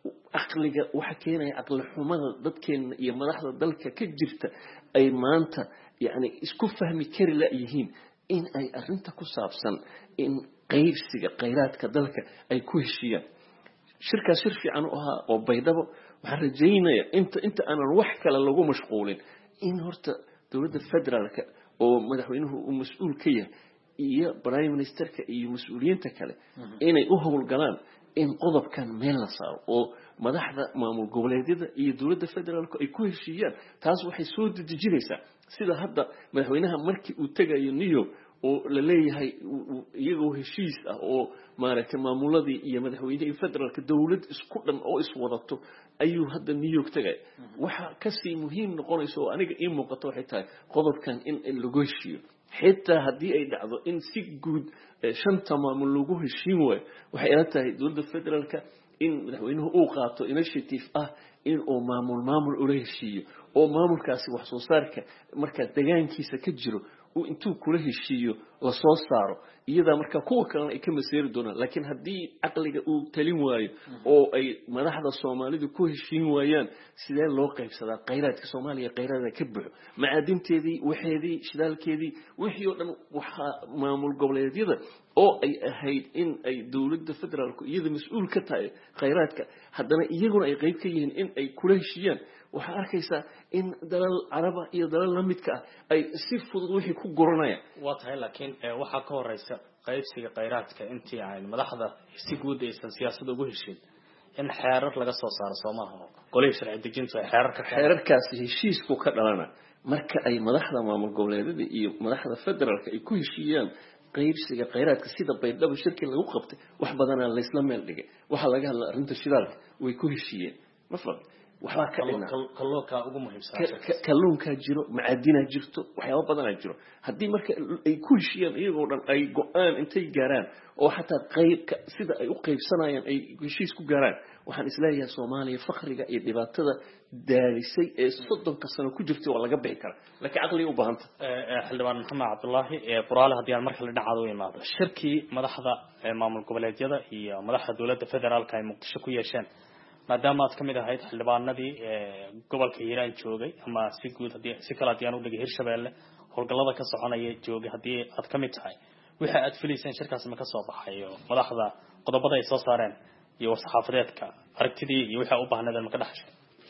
aqliga waxa keenay aqli xumada dadkeena iyo madaxda dalka ka jirta ay maanta yani isku fahmi kari la yihiin in ay arrinta ku saabsan in qaybsiga kheyraadka dalka ay ku heshiiyaan shirka shir fiican u ahaa oo baydhabo waxaan rajaynayaa inta inta aanan wax kale lagu mashquulin in horta dawladda federaalka oo madaxweynuhu uu mas'uul ka yahay iyo prime ministerka iyo mas'uuliyiinta kale inay u howlgalaan in qodobkan meel la saaro oo madaxda maamul goboleedyada iyo dawladda federaalka ay ku heshiiyaan taas waxay soo dedejinaysaa sida hadda madaxweynaha markii uu tagayo New York oo la leeyahay iyagoo heshiis ah oo maaragtay maamuladii iyo madaxweynaha federaalka dawlad isku dhan oo is wadato ayuu hadda New York tagay waxa ka sii muhiim noqonayso oo aniga ii muuqato waxay tahay qodobkan in lagu heshiiyo xitaa haddii ay dhacdo in si guud shanta maamul lagu heshiin waayo waxay ila tahay dawladda federaalka in madaxweynuhu uu qaato initiative ah in uu maamul maamul ula heshiiyo oo maamulkaasi wax soo saarka marka deegaankiisa ka jiro uu intuu kula heshiiyo la soo saaro iyada marka kuwa kale ay ka maseeri doonaan laakiin haddii aqliga uu talin waayo oo ay madaxda Soomaalidu ku heshiin waayaan sidee loo qaybsadaa kheyraadka Soomaaliya kheyraadka ka buuxo macaadinteedii waxeedii shidaalkeedii wixii oo dhan waxa maamul goboleedyada oo ay ahayd in ay dawladda federaalku iyada mas'uul ka tahay kheyraadka haddana iyaguna ay qayb ka yihiin in ay kula heshiiyaan waxa arkaysaa in dalal caraba iyo dalal la midka ah ay si fudud wixii ku goranayaan waa tahay laakiin waxa ka horeysa qaybsiga kheyraadka intii aan madaxda si guud aysan siyaasadda ugu heshiin in xeerar laga soo saaro Soomaaliya qolay sharci dejinta xeerarka xeerarkaasi heshiisku ka dhalana marka ay madaxda maamul goboleedyada iyo madaxda federaalka ay ku heshiiyaan qaybsiga kheyraadka sida baydhabo shirkii lagu qabtay wax badan la isla meel dhigay waxa laga hadlay arrinta shidaalka way ku heshiiyeen mafahad waxa ka dhigna kalluunka ugu muhiimsan kalluunka jiro macadina jirto waxyaabo badan ay jiro hadii marka ay ku heshiiyaan iyagoo dhan ay go'aan intay gaaraan oo xataa qaybka sida ay u qaybsanayaan ay heshiis ku gaaraan waxaan isleeyahay Soomaaliya faqriga iyo dhibaatada daarisay ee soddonka sano ku jirtay waa laga bixi karaa laakiin aqli u baahanta xildhibaan Maxamed Cabdullaahi ee Furaale hadii aan markale dhacdo u imaado shirkii madaxda maamul goboleedyada iyo madaxda dawladda federaalka ay Muqdisho ku yeesheen maadaama aad kamid ahayd xildhibaanadii gobolka Hiiraan joogay ama si guud hadii si kala diyan u dhigay Hirshabeelle howlgallada ka soconaya joogay hadii aad kamid tahay waxa aad filaysan shirkaas ma ka soo baxayo madaxda qodobada ay soo saareen iyo saxaafadeedka aragtidii iyo waxa u baahnaaday ma ka dhaxshay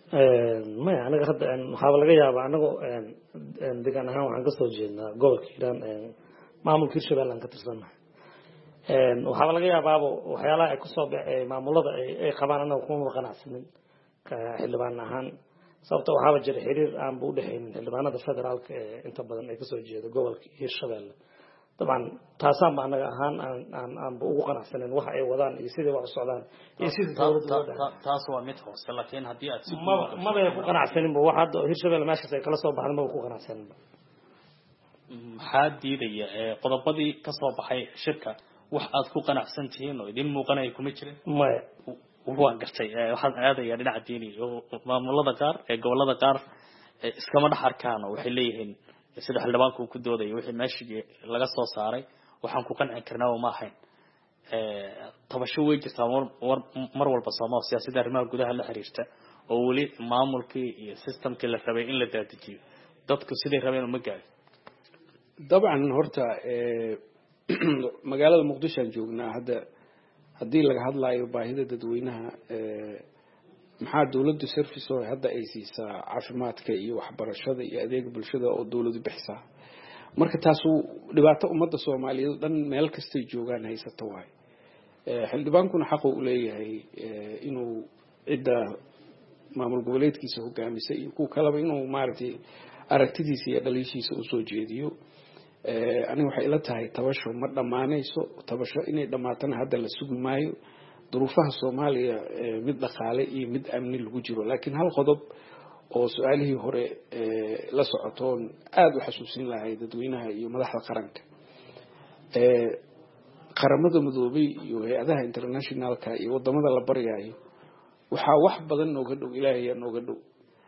maya anaga hadda waxaaba laga yaabaa anagoo degaan ahaan waxaan kasoo jeednaa gobolka hiiraan maamulka hirshabelle aan ka tirsannahay waxaaba laga yaabaaba waxyaalaha ay kusoo baxay maamulada ay qabaan anaga kuma qanacsanin xildhibaan ahaan sababta waxaaba jira xiriir aan bu udhexaynin xildhibaanada federaalka ee inta badan ay kasoo jeeda gobolka hirshabelle طبعا taasaan ba anaga ahaan aan aan ugu qanacsanin waxa ay wadaan iyo sidii wax u socdaan iyo sidii dawladda taas waa mid hoose laakiin hadii aad si ma bay ku qanacsanin ba waxa hadda hirshabelle meeshaas ay kala soo baxday ma ku qanacsanin maxaa diidaya qodobadii ka soo baxay shirka wax aad ku qanacsan tihiin oo idin muuqanay kuma jirin ma waan gartay waxaan aadaya dhinaca diini maamulada qaar ee gobolada qaar iskama dhax arkaan oo waxay leeyihiin sida xildhibaanku ku dooday wixii meeshii laga soo saaray waxaan ku qanci karnaa oo ma ahayn ee tabasho way jirtaa mar walba Soomaal siyaasadda arrimaha gudaha la xiriirta oo wali maamulkii iyo systemkii la rabay in la daadijiyo dadku sidii rabeen ma gaarin dabcan horta ee magaalada Muqdisho aan joognaa hadda hadii laga hadlayo baahida dadweynaha ee maxaa dawladdu service oo hadda ay siisaa caafimaadka iyo waxbarashada iyo adeeg bulshada oo dawladdu bixisaa marka taas uu dhibaato ummadda Soomaaliyeed dhan meel kasta joogaan haysato waay ee xildhibaankuna xaq u leeyahay inuu cidda maamul goboleedkiisa hogaamisay iyo ku kalaba inuu maartay aragtidiisa iyo dhaliishiisa u soo jeediyo ee aniga waxa ila tahay tabasho ma dhamaanayso tabasho inay dhamaatana hadda la sugi maayo duruufaha Soomaaliya mid dhaqaale iyo mid amni lagu jiro laakiin hal qodob oo su'aalihii hore la socotoon aad u xasuusin lahayd dadweynaha iyo madaxda qaranka ee qaramada midoobay iyo hay'adaha internationalka iyo wadamada la baryayo waxa wax badan nooga dhow Ilaahay nooga dhow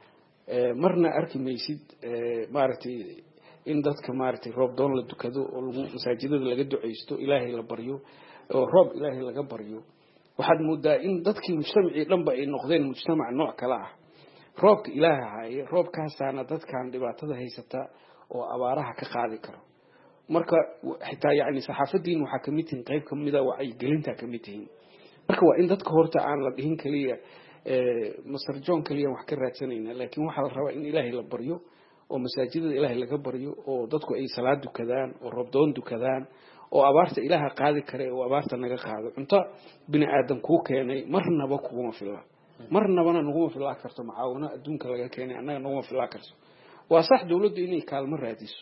ee marna arki maysid ee maartay in dadka maartay roob doon la dukado oo lagu masaajidada laga duceysto Ilaahay la baryo oo roob Ilaahay laga baryo waxaad moodaa in dadkii mujtamacii dhanba ay noqdeen mujtamac nooc kala ah roobka Ilaahay roobkaasaana dadkan dhibaatada haysata oo abaaraha ka qaadi karo marka xitaa yaani saxaafadiin waxa ka mid yihiin qayb kamid ah wacyi gelinta ka mid yihiin marka waa in dadka horta aan la dhihin kaliya ee Masar John kaliya wax ka raadsanayna laakiin waxa la rabaa in Ilaahay la baryo oo masaajidada Ilaahay laga baryo oo dadku ay salaad dukadaan oo roob doon dukadaan oo abaarta Ilaaha qaadi kare oo abaarta naga qaado cunto bini aadam ku keenay marnaba kuma fila marnaba nagu fila karto macaawina adduunka laga keenay annaga nagu fila karto waa sax dawladdu inay kaalmo raadiso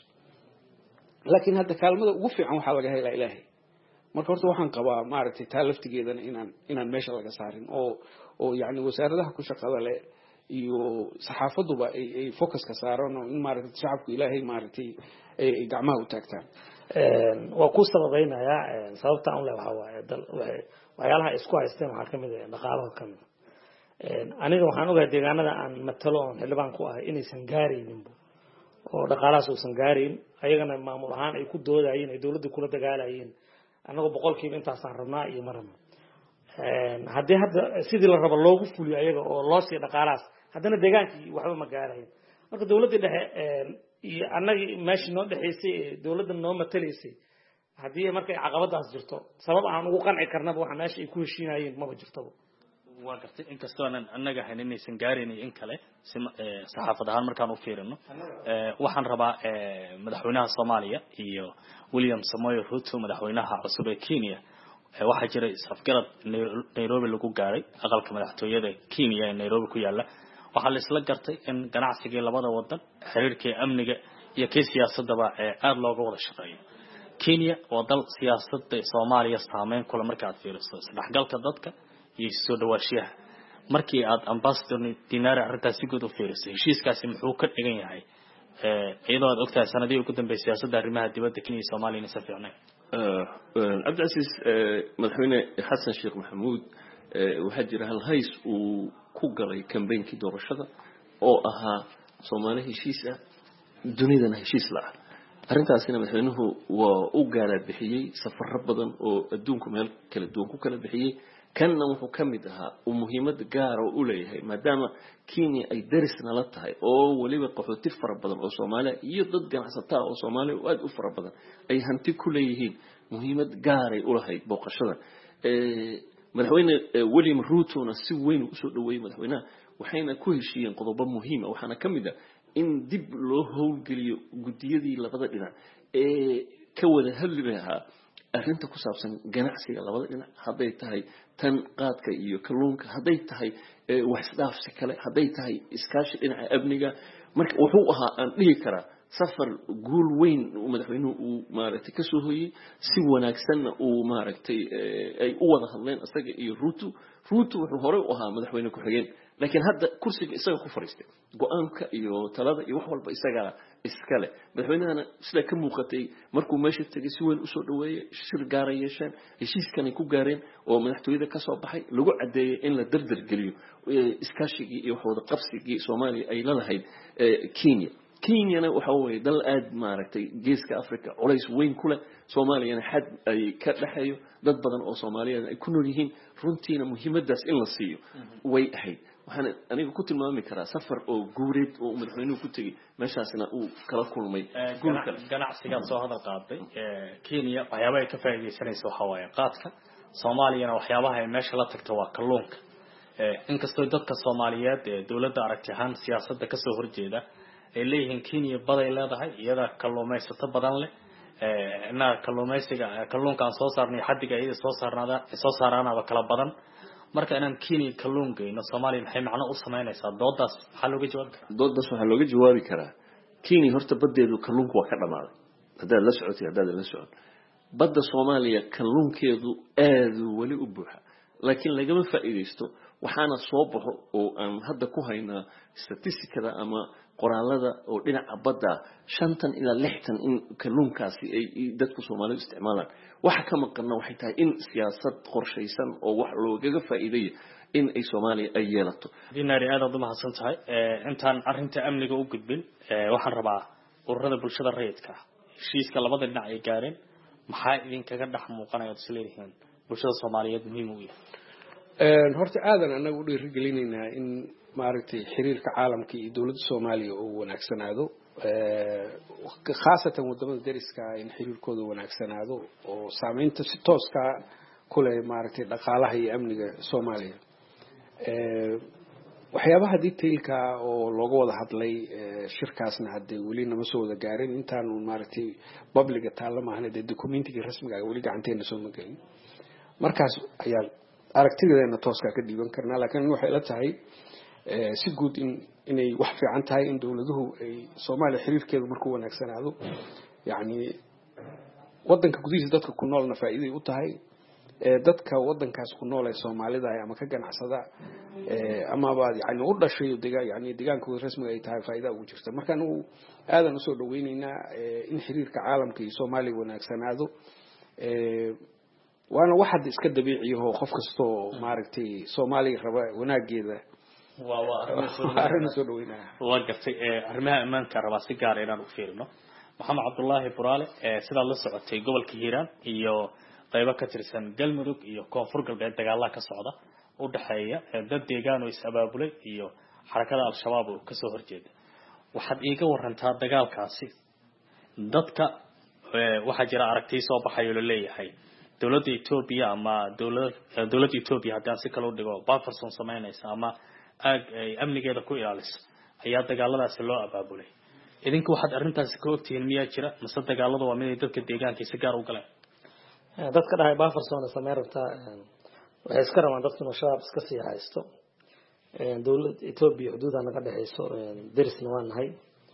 laakiin hadda kaalmada ugu fiican waxa laga helaa Ilaahay marka horta waxaan qabaa maaragtay taalaftigeedana inaan inaan meesha laga saarin oo oo yaani wasaaradaha ku shaqada leh iyo saxaafaduba ay ay focus ka saaraan oo in maaragtay shacabku Ilaahay maaragtay ay gacmaha u taagtaan een waa ku sababeynaya sababta aan leeyahay waxa dal waxyaalaha isku haysteen waxa kamid ah dhaqaalaha kamid een aniga waxaan ogahay deegaanada aan matalo oo xildhibaan ku ahay inaysan gaaraynin oo dhaqaalahaas uusan gaarin ayagana maamul ahaan ay ku doodayeen ay dawladda kula dagaalayeen anagu boqolkiiba intaas aan rabnaa iyo marna een hadii hadda sidii la rabo loogu fuliyo ayaga oo loo sii dhaqaalahaas haddana deegaankii waxba ma gaarayn marka dawladda dhexe een iyo annaga meeshii noo dhaxaysay dawladda noo matalaysay hadii markay caqabadaas jirto sabab aan ugu qanci karnaba waxa meesha ay ku heshiinayeen ma jirto waa gartay in kastoo aan annaga haynaysan gaarinay in kale saxaafad ahaan markaan u fiirino waxaan rabaa madaxweynaha Soomaaliya iyo William Samoei Ruto madaxweynaha cusub ee Kenya waxa jiray isafgarad Nairobi lagu gaaray aqalka madaxtooyada Kenya ee Nairobi ku yaala waxa la isla gartay in ganacsiga labada wadan xiriirka amniga iyo kii siyaasadaba aad looga wada shaqeeyo Kenya waa dal siyaasadda Soomaaliya saameyn kula marka aad fiiriso isdhexgalka dadka iyo soo dhawaashiyaha markii aad ambassador Dinara arrintaasi guud u fiirisay heshiiskaasi muxuu ka dhigan yahay ee iyadoo aad ogtahay sanadii ugu dambeysay siyaasadda arrimaha dibadda Kenya iyo Soomaaliya inay safiicnay عبد العزيز مدحوينه حسن شيخ محمود waxa jira hal hays uu ku galay campaign-kii doorashada oo ahaa Soomaali heshiis ah dunidana heshiis la ah arrintaasina madaxweynuhu waa u gaala bixiyay safar badan oo adduunka meel kala duwan ku kala bixiyay kanna wuxuu kamid ahaa oo muhiimad gaar ah u leeyahay maadaama Kenya ay darisna la tahay oo waliba qaxooti fara badan oo Soomaali iyo dad ganacsatada oo Soomaali aad u fara badan ay hanti ku leeyihiin muhiimad gaar ah u lahayd booqashada ee madaxweyne William Ruto na si weyn u soo dhaweeyay madaxweynaha waxayna ku heshiiyeen qodobo muhiim ah waxaana ka mid ah in dib loo howlgeliyo gudiyadii labada dhinac ee ka wada hadli lahaa arrinta ku saabsan ganacsiga labada dhinac hadday tahay tan qaadka iyo kalluunka hadday tahay wax isdhaafsi kale hadday tahay iskaashi dhinaca amniga marka wuxuu ahaa aan dhihi karaa safar guul weyn uu madaxweynuhu uu maaragtay ka soo hoyay si wanaagsanna uu maaragtay ay u wada hadleen isaga iyo Ruto Ruto wuxuu hore u ahaa madaxweyne ku xigeen laakiin hadda kursiga isaga ku fariistay go'aanka iyo talada iyo wax walba isaga iskale madaxweynahana sida ka muuqatay markuu meesha tagay si weyn u soo dhaweeyay shir gaar ah yeesheen heshiiskan ay ku gaareen oo madaxtooyada ka soo baxay lagu cadeeyay in la dardar geliyo iskaashigii iyo wada qabsigii Soomaaliya ay leedahay Kenya Kenya waxa weeye dal aad maaragtay geeska Afrika culays weyn ku leh Soomaaliyana xad ay ka dhaxayo dad badan oo Soomaaliyeed ay ku nool yihiin runtiina muhiimadaas in la siiyo way ahayd waxaan aniga ku tilmaami karaa safar oo guureed oo madaxweynuhu ku tagay meeshaasna uu kala kulmay guulka ganacsiga soo hadal qaaday Kenya waxyaabaha ay ka faa'iideysanayso waxa waaye qaadka Soomaaliyana waxyaabaha ay meesha la tagto waa kalluunka inkastoo dadka Soomaaliyeed ee dawladda aragti ahaan siyaasadda ka soo horjeeda ay leeyihiin Kenya baday leedahay iyada kalluumaysato badan leh ee na kalluumaysiga kalluunka soo saarnay xadiga ay soo saarnada soo saaranaaba kala badan marka inaan Kenya kalluun geeyno Soomaaliya maxay macno u sameynaysaa doodaas waxa looga jawaabi karaa doodaas waxa looga jawaabi karaa Kenya horta badeedu kalluunku waa ka dhamaaday hadaa la socotay hadaa la socon badda Soomaaliya kalluunkeedu aad wali u buuxa laakiin lagama faa'iideysto waxaana soo baxo oo aan hadda ku haynaa statistikada ama qoraalada oo dhinaca badda shantan ilaa lixdan in kalluunkaasi ay dadku Soomaaliyeed isticmaalaan waxa ka maqan waxay tahay in siyaasad qorshaysan oo wax looga faa'iideeyo in ay Soomaaliya ay yeelato dinaari aad u mahadsan tahay intaan arinta amniga u gudbin waxaan rabaa ururada bulshada rayidka heshiiska labada dhinac ay gaareen maxaa idin kaga dhax muuqanaya isleeyihiin bulshada Soomaaliyeed muhiim u yahay een horta aadan anagu dhiirigelinayna in maaragtay xiriirka caalamka iyo dawladda Soomaaliya oo wanaagsanaado ee khaasatan wadamada dariska in xiriirkooda wanaagsanaado oo saameynta si toos ah ku leh maaragtay dhaqaalaha iyo amniga Soomaaliya ee waxyaabaha detailka oo looga wada hadlay shirkaasna hadii wali nama soo wada gaarin intaan maaragtay public taalamaana ee documentiga rasmiga ah wali gacanteena soo magalin markaas ayaa aragtideena tooska ka dhiiban karnaa laakiin waxay la tahay ee si guud in inay wax fiican tahay in dawladuhu ay Soomaaliya xiriirkeedu markuu wanaagsanaado yaani wadanka gudihiisa dadka ku noolna faa'iido u tahay ee dadka wadankaas ku nool ee Soomaalida ama ka ganacsada ee ama baad yaani u dhashay diga yaani deegaankooda rasmiga ay tahay faa'iido ugu jirta markaan uu aadan u soo dhaweynaynaa in xiriirka caalamka iyo Soomaaliya wanaagsanaado ee waana waxa iska dabiici ah qof kasto maaragtay Soomaaliya raba wanaageeda waa waa arrin soo dhaweynaa waa gartay ee arrimaha amaanka raba si gaar ah inaan u fiirino Maxamed Cabdullaahi Buraale ee sida la socotay gobolka Hiiraan iyo qaybo ka tirsan Galmudug iyo Koonfur Galbeed dagaal ka socda u dhaxeeya dad deegaan oo is abaabulay iyo xarakada al-shabaab oo ka soo horjeeda waxaad iiga warantaa dagaalkaasi dadka waxa jira aragti soo baxay oo leeyahay dawladda Ethiopia ama dawladda dawladda Ethiopia hadaan si kale u dhigo bufferson sameynaysa ama ay amnigeeda ku ilaaliso ayaa dagaaladaas loo abaabulay idinku waxaad arintaas ka ogtihiin miyaa jira mise dagaalada waa mid dadka deegaankiisa gaar u galeen dadka dhahay bufferson sameeyrta waxay iska rabaan dadka shabaab iska sii haysto dawladda Ethiopia xuduuda naga dhaxayso darisna waan nahay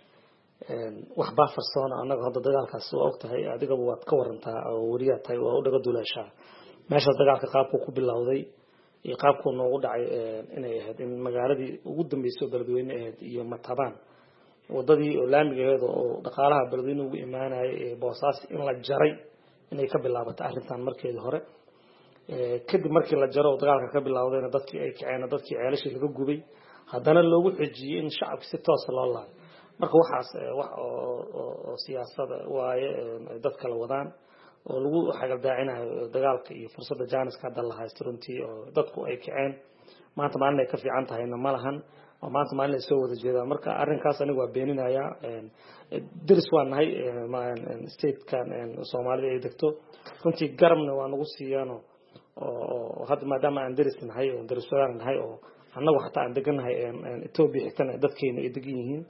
wax bufferson anaga hadda dagaalkaas oo ogtahay adiga waad ka warantaa oo wariya tahay oo u dhaga duulashaa meesha dagaalka qaabku ku bilowday iyo qaabku noogu dhacay inay ahayd in magaaladii ugu dambeysay Beledweyne ahayd iyo Matabaan wadadii oo laamigeeda oo dhaqaalaha Beledweyne ugu imaanay ee Boosaas in la jaray inay ka bilaabatay arrintan markeedii hore ee kadib markii la jaro dagaalka ka bilowdayna dadkii ay kaceen dadkii ceelashii laga gubay haddana loogu xijiyay in shacabka si toos loo laayo marka waxaas wax oo siyaasada waaye dad kala wadaan oo lagu xagal daacinayo dagaalka iyo fursadda jaaniska hadda la haysto runtii oo dadku ay kaceen maanta maalin ay ka fiican tahayna ma lahan oo maanta maalin ay soo wada jeedaan marka arrinkaas anigu waa beeninaya diris waa nahay state-kan Soomaalida ay degto runtii garabna waa nagu siiyaan oo hadda maadaama aan diris nahay oo diris wadaan nahay oo annagu xataa aan degannahay Ethiopia xigtana dadkeena ay degan yihiin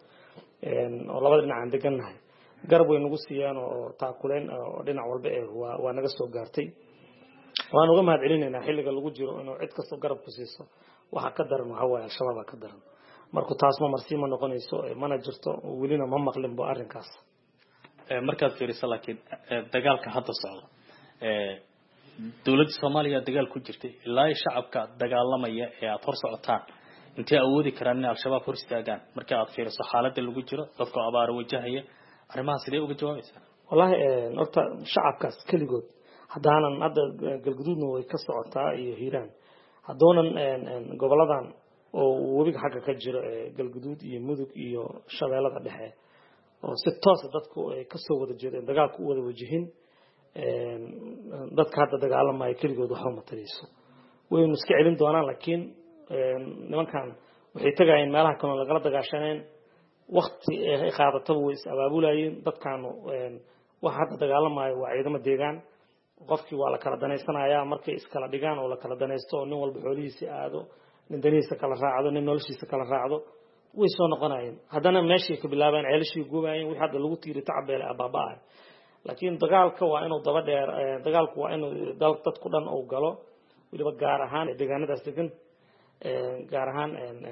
oo labada dhinac aan degannahay garab way nagu siiyaan oo taakuleen oo dhinac walba ee waa waa naga soo gaartay waan uga mahad celinaynaa xilliga lagu jiro inuu cid kasta garab ku siiso waxa ka daran waxa waaye al-shabaab ka daran marka taas ma marsiima noqonayso mana jirto welina ma maqlin bo arrinkaas ee markaad fiiriso laakiin dagaalka hadda socda ee dawladda Soomaaliya dagaal ku jirtay ilaa shacabka dagaalamaya ee aad hor socotaan intee awoodi karaan in al-shabaab hor istaagaan marka aad fiiriso xaaladda lagu jiro dadka abaar wajahaya arrimaha sidee uga jawaabaysaa wallahi horta shacabkaas kaligood hadaanan hadda galguduudna way ka socotaa iyo hiiraan hadoonan goboladan oo webiga xagga ka jiro ee galguduud iyo mudug iyo shabeellada dhexe oo si toos ah dadku ay ka soo wada jeedeen dagaalku u wada wajihin ee dadka hadda dagaalamaya kaligood waxa ma tariiso way iska celin doonaan laakiin nimankan waxay tagayeen meelaha kale laga dagaashaneen waqti ay qaadato way is abaabulayeen dadkan waxa hadda dagaalamaya waa ciidamo deegaan qofkii waa la kala danaysanaya markay iskala dhigaan oo la kala danaysto nin walba xoolihiisa aado nin danihiisa kala raacdo nin noloshiisa kala raacdo way soo noqonayeen hadana meeshii ka bilaabeen ceelashii goobayeen wixii hadda lagu tiiri tacbeele abaabaa laakiin dagaalka waa inuu daba dheer dagaalku waa inuu dal dadku dhan oo galo waliba gaar ahaan deegaanadaas degan gaar ahaan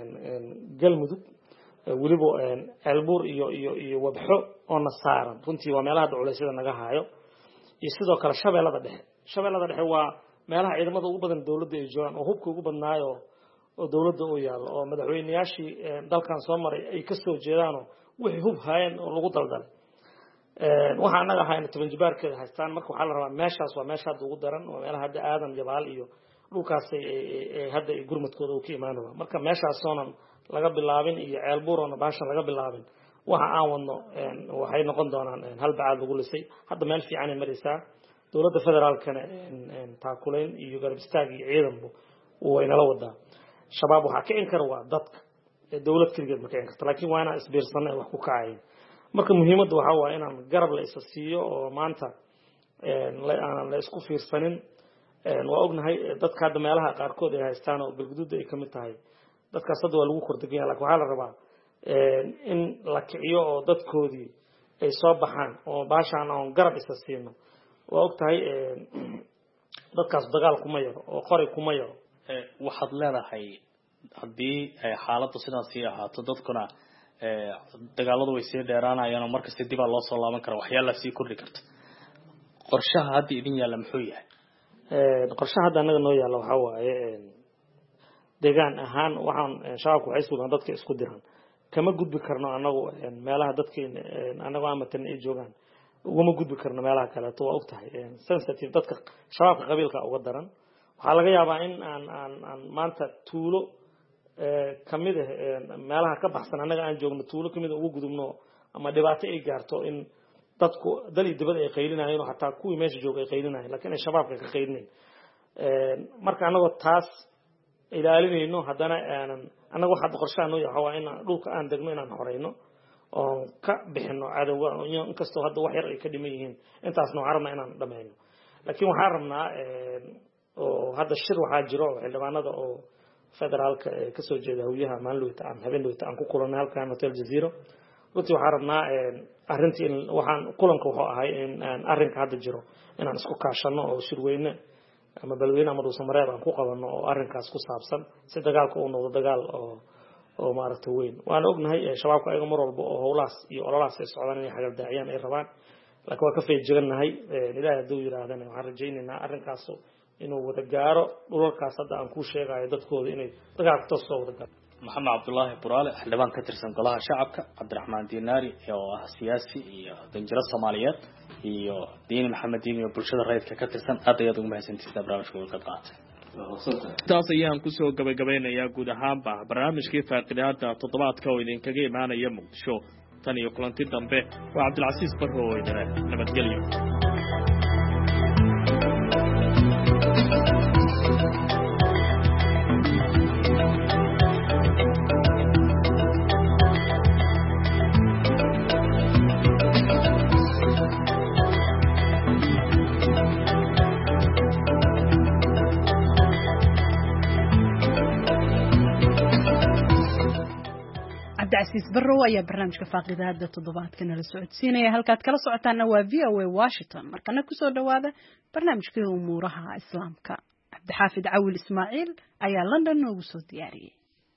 galmudug waliba elbuur iyo iyo iyo wabxo oo nasaaran runtii waa meelaha culaysyada naga haayo iyo sidoo kale shabeellada dhexe shabeellada dhexe waa meelaha ciidamada ugu badan dawladda ay joogaan oo hubka ugu badnaayo oo dawladda u yaalo oo madaxweynayaashii dalkan soo maray ay ka soo jeedaan wixii hub haayeen oo lagu daldalay ee waxa anaga hayna toban jibaarkeeda haystaan marka waxa la rabaa meeshaas waa meesha ugu daran oo meelaha hadda aadan jabaal iyo dhulkaas ay hadda ay gurmadkooda u ka imaanayaan marka meeshaas soonan laga bilaabin iyo ceelbuur oo baashan laga bilaabin waxa aan wadno waxay noqon doonaan hal bacaad lagu lisay hadda meel fiican ay maraysaa dawladda federaalkana taakuleen iyo garab istaag iyo ciidanbu way nala wadaa shabaab waxa ka in kara waa dadka dawlad kaligeed ma ka in karto laakiin waa inaan isbiirsanay wax ku kacay marka muhiimaddu waxa waa inaan garab la isa siiyo oo maanta aan la isku fiirsanin waa ognahay dadka hadda meelaha qaarkood ay haystaan oo galguduud ay kamid tahay dadkaas hadda waa lagu kordhigay laakiin waxa la rabaa in la kiciyo oo dadkoodii ay soo baxaan oo baashaan aan garab isa siino waa ogtahay dadkaas dagaal kuma yaro oo qoray kuma yaro ee waxaad leedahay hadii ay xaaladdu sidaas sii ahaato dadkuna ee dagaaladu way sii dheeraanayaan oo markasta dib loo soo laaban karo waxyaalo sii kordhi karta qorshaha hadda idin yaala muxuu yahay ee qorshaha hadda anaga noo yaala waxa waaye deegaan ahaan waxaan shacabku waxay suugaan dadka isku diran kama gudbi karno anagu meelaha dadkeena anagu amatan ay joogaan uma gudbi karno meelaha kale to waa ogtahay sensitive dadka shacabka qabiilka uga daran waxa laga yaabaa in aan aan aan maanta tuulo ee kamid ah meelaha ka baxsan anaga aan joogno tuulo kamid ugu gudubno ama dhibaato ay gaarto in dadku dali dibad ay qeylinaayeen hatta kuwii meesha joogay qeylinaayeen laakiin ay shabaabka ka qeylinayn ee marka anagu taas ilaalinayno hadana aanan anagu waxa qorshaano yahay waa in dhulka aan degno inaan horeyno oo ka bixino cadawga in kastoo hadda wax yar ay ka dhiman yihiin intaas noo carabna inaan dhameeyno laakiin waxaan rabnaa oo hadda shir waxa jiro xildhibaanada oo federaalka ka soo jeeda hawyaha maalinta aan habeenayta aan ku kulanay halkaan hotel jazeera runtii waxaan rabnaa arrintii waxaan kulanka wuxuu ahay in arrinka hadda jiro inaan isku kaashano oo shirweyne ama balweyne ama dhuuso mareeb aan ku qabano oo arrinkaas ku saabsan si dagaalka uu noqdo dagaal oo oo maaragtay weyn waan ognahay shabaabka ayaga mar walba oo howlaas iyo ololaas ay socdaan inay xagal daaciyaan ay rabaan laakiin waa ka feejiganahay ilaahay hadduu yiraahdana waxaan rajaynaynaa arrinkaas inuu wada gaaro dhulalkaas hadda aan ku sheegayo dadkooda inay dagaalka toos soo wada gaaro maxamed cabdullaahi buraale xildhibaan ka tirsan golaha shacabka cabdiraxmaan diinaari oo ah siyaasi iyo danjiro Soomaaliyeed iyo diini maxamed diini oo bulshada rayidka ka tirsan aad ayaad ugu mahadsantihiin barnaamijka wada qaatay taas ayaan ku soo gabagabeynayaa guud ahaanba barnaamijkii faaqidaada toddobaadka oo idinkaga imaanaya Muqdisho tan iyo kulanti dambe waa Cabdilcasiis Barro oo idin nabadgelyo cabdicasiis barrow ayaa barnaamijka faaqidaada toddobaadka nala socodsiinaya halkaad kala socotaana waa v o a Washington markana kusoo dhawaada barnaamijkii umuuraha islaamka cabdixaafid cawil ismaaciil ayaa London noogu soo diyaariyay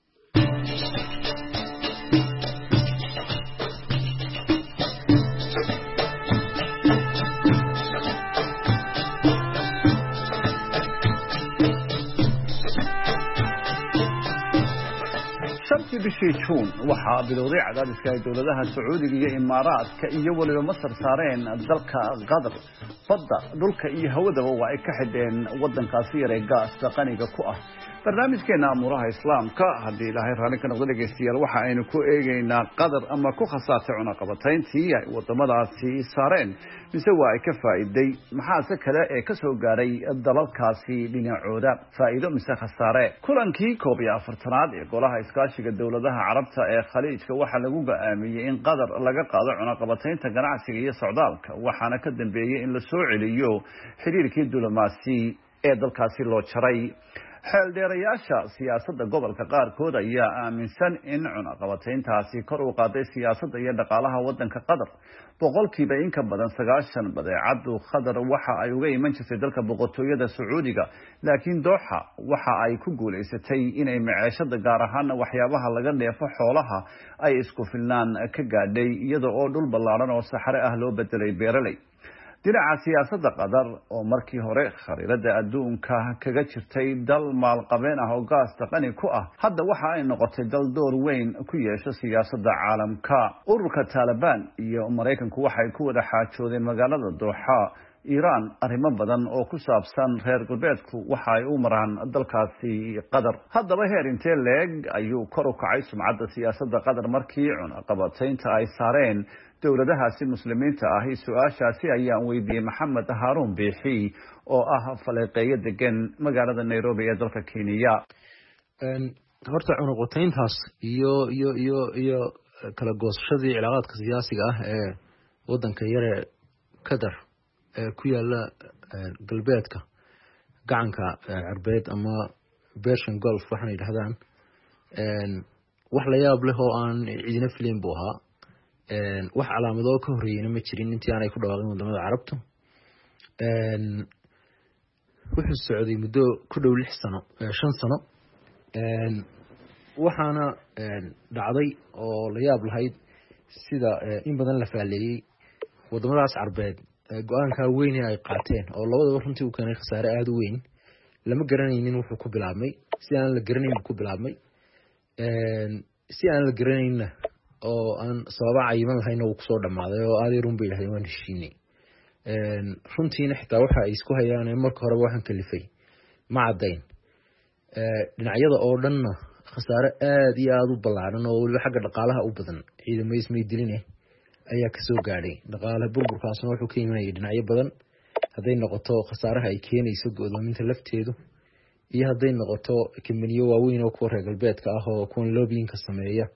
bishii June waxa bilowday cadaadiska dawladaha Sacuudiga iyo Imaaraadka iyo waliba Masar saareen dalka Qatar badda dhulka iyo hawadaba waa ay ka xidheen wadankaasi yar ee gaasta qaniga ku ah barnaamijkeena amuraha islaamka hadii ilaahay raali ka noqdo dhageystayaal waxa aynu ku eegaynaa Qatar ama ku khasaartay cunaqabatayntii ay wadamadaasi saareen mise waa ay ka faa'iiday maxaa kale ee ka soo gaaray dalalkaasi dhinacooda faa'iido mise khasaare kulankii koob iyo afartanaad ee golaha iskaashiga dawladaha Carabta ee Khaliijka waxa lagu go'aamiyay in Qatar laga qaado cunaqabataynta ganacsiga iyo socdaalka waxaana ka dambeeyay in la soo celiyo xiriirkii diblomaasi ee dalkaasi loo jaray xeeldheerayaasha siyaasadda gobolka qaarkood ayaa aaminsan in cunaqabatayntaasi kor u qaaday siyaasadda iyo dhaqaalaha wadanka Qatar boqolkiiba in ka badan sagaashan badeecadu Qatar waxa ay uga iman jirtay dalka boqortooyada Sacuudiga laakiin Doha waxa ay ku guuleysatay inay maciishada gaar ahaan waxyaabaha laga dheefo xoolaha ay isku filnaan ka gaadhay iyada oo dhul ballaaran oo saxare ah loo bedelay beeraley dhinaca siyaasadda Qatar oo markii hore khariirada adduunka kaga jirtay dal maalqabeen ah oo gaasta qani ku ah hadda waxa ay noqotay dal door weyn ku yeesho siyaasadda caalamka ururka Taliban iyo Mareykanku waxay ku wada xaajoodeen magaalada Doha Iran arrimo badan oo ku saabsan reer galbeedku waxa ay u maraan dalkaasi Qatar haddaba heer intee leeg ayuu kor u kacay sumcadda siyaasadda Qatar markii cunaqabataynta ay saareen dawladahaasi muslimiinta ah su'aashaasi ayaan weydiiyay Maxamed Haarun Biixi oo ah faleeqeeyo degan magaalada Nairobi ee dalka Kenya een horta cunaqabatayntaas iyo iyo iyo iyo kala goosashadii cilaaqaadka siyaasiga ah ee wadanka yar ee Qatar ee ku yaala galbeedka gacanka Carbeed ama Persian Gulf waxaan yiraahdaan een wax la yaab leh oo aan cidina filim buu ahaa een wax calaamado ka horeeyna ma jirin intii aanay ku dhawaaqin wadamada Carabta een wuxuu socday muddo ku dhow lix sano shan sano een waxaana een dhacday oo la yaab lahayd sida in badan la faaleeyay wadamadaas Carbeed go'aanka weyn ee ay qaateen oo labadaba runtii uu keenay khasaare aad u weyn lama garanaynin wuxuu ku bilaabmay si aan la garanayn ku bilaabmay een si aan la garanayn oo aan sabab cayiman lahayn oo ku soo dhamaaday oo aad yarun bay lahayn waan heshiinay een runtiina xitaa waxa ay isku hayaan marka hore waxaan kalifay ma cadayn ee dhinacyada oo dhanna khasaare aad iyo aad u ballaaran oo waliba xagga dhaqaalaha u badan ciidamada ismay dilinay ayaa ka soo gaaray dhaqaalaha burburkaasna wuxuu ka imanayay dhinacyo badan haday noqoto khasaaraha ay keenayso go'doominta lafteedu iyo haday noqoto kimaniyo waaweyn oo ku reer galbeedka ah oo kuwan lobbying-ka sameeya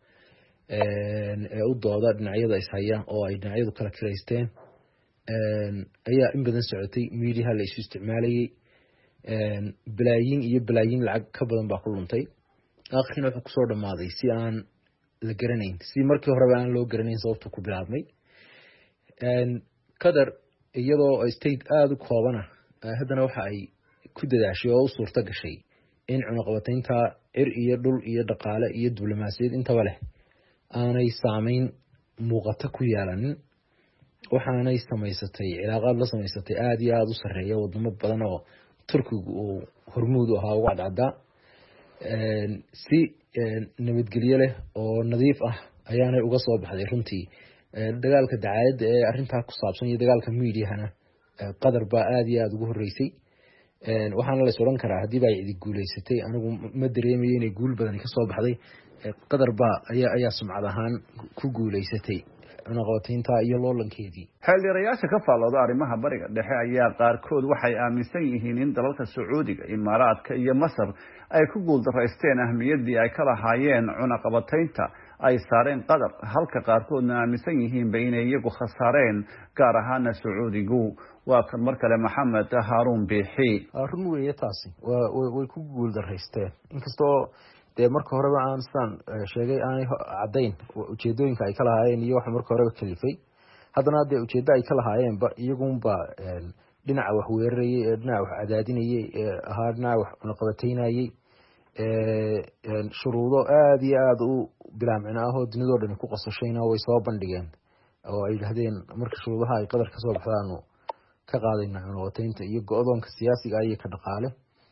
ee u dooda dhinacyada is haya oo ay dhinacyadu kala kireysteen een ayaa in badan socotay media la isu isticmaalayay een bilaayin iyo bilaayin lacag ka badan baa ku luntay aakhirina wuxuu ku soo dhamaaday si aan la garanayn si markii hore aan loo garanayn sababta ku bilaabmay een Qatar iyadoo state aad u koobana haddana waxa ay ku dadaashay oo u suurta gashay in cunaqabataynta cir iyo dhul iyo dhaqaale iyo diblomaasiyad intaba leh aanay saameyn muuqata ku yeelanin waxaanay samaysatay cilaaqaad la samaysatay aad iyo aad u sareeya wadamo badan oo Turkigu uu hormuud u ahaa uga cadcada een si nabadgelyo leh oo nadiif ah ayaanay uga soo baxday runtii dagaalka dacaayadda ee arrintaa ku saabsan iyo dagaalka media-hana Qatar baa aad iyo aad ugu horeysay een waxaan la isooran karaa hadii ay cidi guuleysatay anigu ma dareemayo inay guul badan ka soo baxday Qatar baa ayaa ayaa sumcad ahaan ku guuleysatay cunaqabataynta iyo loolankeedii xeeldheerayaasha ka faallooda arrimaha bariga dhexe ayaa qaarkood waxay aaminsan yihiin in dalalka Sacuudiga Imaaraadka iyo Masar ay ku guuldareysteen ahmiyadii ay ka lahaayeen cunaqabataynta ay saareen Qatar halka qaarkoodna aaminsan yihiin inay iyagu khasaareen gaar ahaan Sacuudigu waa kan mar kale Maxamed Haarun Biixi run weeye taasi way ku guuldareysteen inkastoo dee marka horeba aan saan sheegay aanay caddayn ujeedooyinka ay ka lahaayeen iyo waxa marka horeba kalifay haddana dee ujeeddo ay ka lahaayeenba iyagunba dhinaca wax weerarayay ee dhinaca wax cadaadinayay ee ahaa dhinaca wax cunaqabataynayay shuruudo aada iyo aada u bilaamcina ahoo dunidoo dhani ku qasashayna way soo bandhigeen oo ay yidhahdeen marka shuruudaha ay qadar kasoo baxdaanu ka qaadayna cunaqabataynta iyo go-doonka siyaasiga iyo ka dhaqaale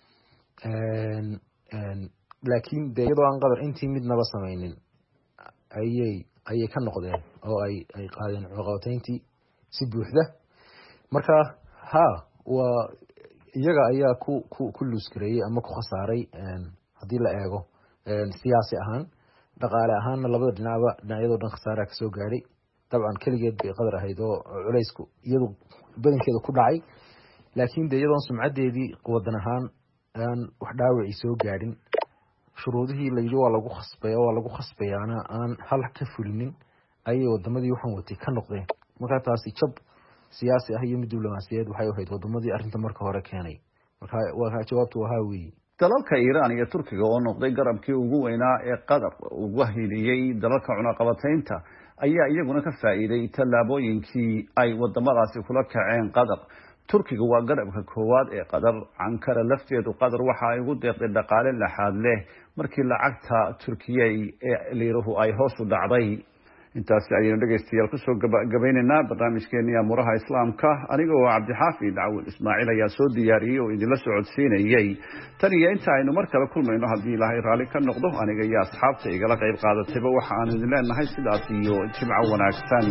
laakiin dee iyadoo aan qadar intii midnaba samaynin ayay ayay ka noqdeen oo ay ay qaadeen cunaqabatayntii si buuxda marka ha waa iyaga ayaa ku ku ku luuskareeyey ama ku khasaaray haddii la eego siyaasi ahaan dhaqaale ahaanna labada dhinacba dhinacyadoo dhan khasaaraa kasoo gaadhay dabcan keligeed bay qadar ahayd oo culaysku iyadu badankeeda ku dhacay laakiin dee iyadoon sumcaddeedii wadan ahaan aan wax dhaawacii soo gaadhin shuruudihii la yidhi waa lagu khasbaya waa lagu khasbayaana aan hal ka fulinin ayay wadamadii waxaan watay ka noqdeen markaa taasi jab siyaasi ah iyo mid diblomaasiyeed waxay ahayd wadamadii arrinta marka hore keenay marka waa jawaabtu wahaa weeye dalalka Iiraan iyo Turkiga oo noqday garabkii ugu weynaa ee qadar ugu hiliyay dalalka cunaqabataynta ayaa iyaguna ka faa'iiday tallaabooyinkii ay wadamadaasi kula kaceen qadar Turkiga waa garabka koowaad ee qadar Ankara lafteedu qadar waxa ay ugu deeqday dhaqaale laxaad leh markii lacagta Turkiga ee liiruhu ay hoos u dhacday intaas ayaynu dhageystayaal ku soo gabaynayna barnaamijkeena Amuraha Islaamka anigoo Cabdixaafid Daawud Ismaaciil ayaa soo diyaariyay oo idin la socodsiinayay tan iyo inta aynu mar kale kulmayno haddii Ilaahay raali ka noqdo aniga iyo asxaabta igala qayb qaadatayba waxa aan idin leenahay sidaas iyo jimco wanaagsan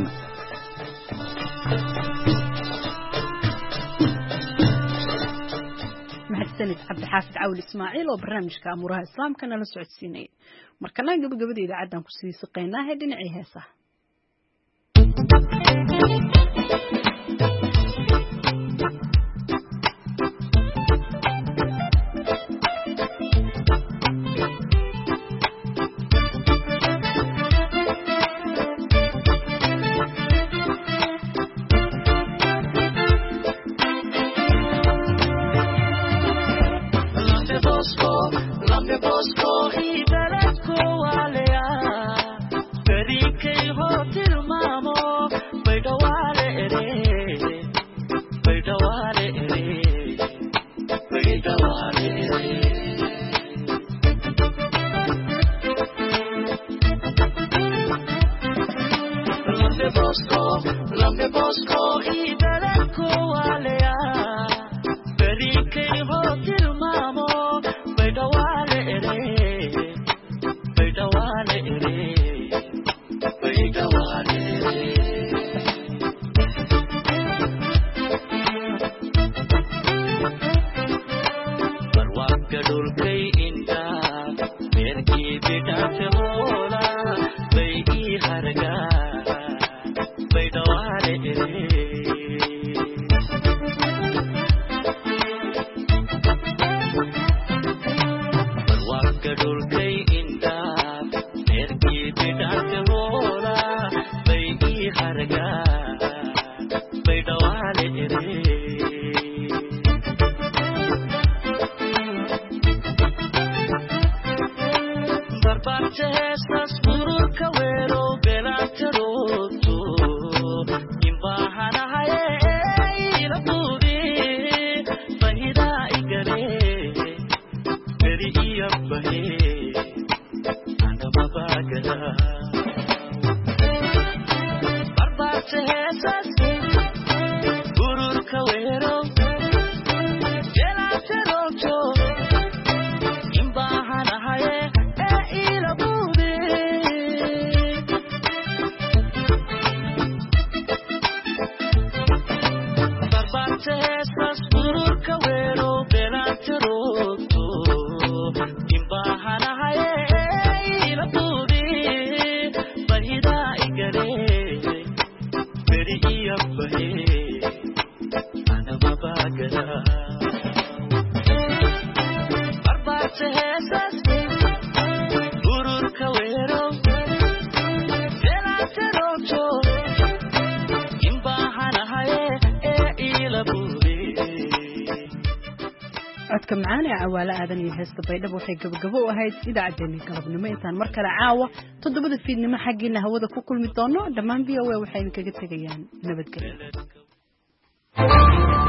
mahadsanid Cabdixaafid Daawud Ismaaciil oo barnaamijka Amuraha Islaamka nala socodsiinay markana gabagabada idaacaddan ku sii saqeynaa ee dhinacii heesaha codka macaan ee Cawaale Aadan iyo heesta Baydhabo waxay gabagabo u ahayd idaacadeena galabnimo intaan mar kale caawa toddobada fiidnimo xaqiina hawada ku kulmi doono dhammaan V O A waxay idinkaga tagayaan nabadgelyo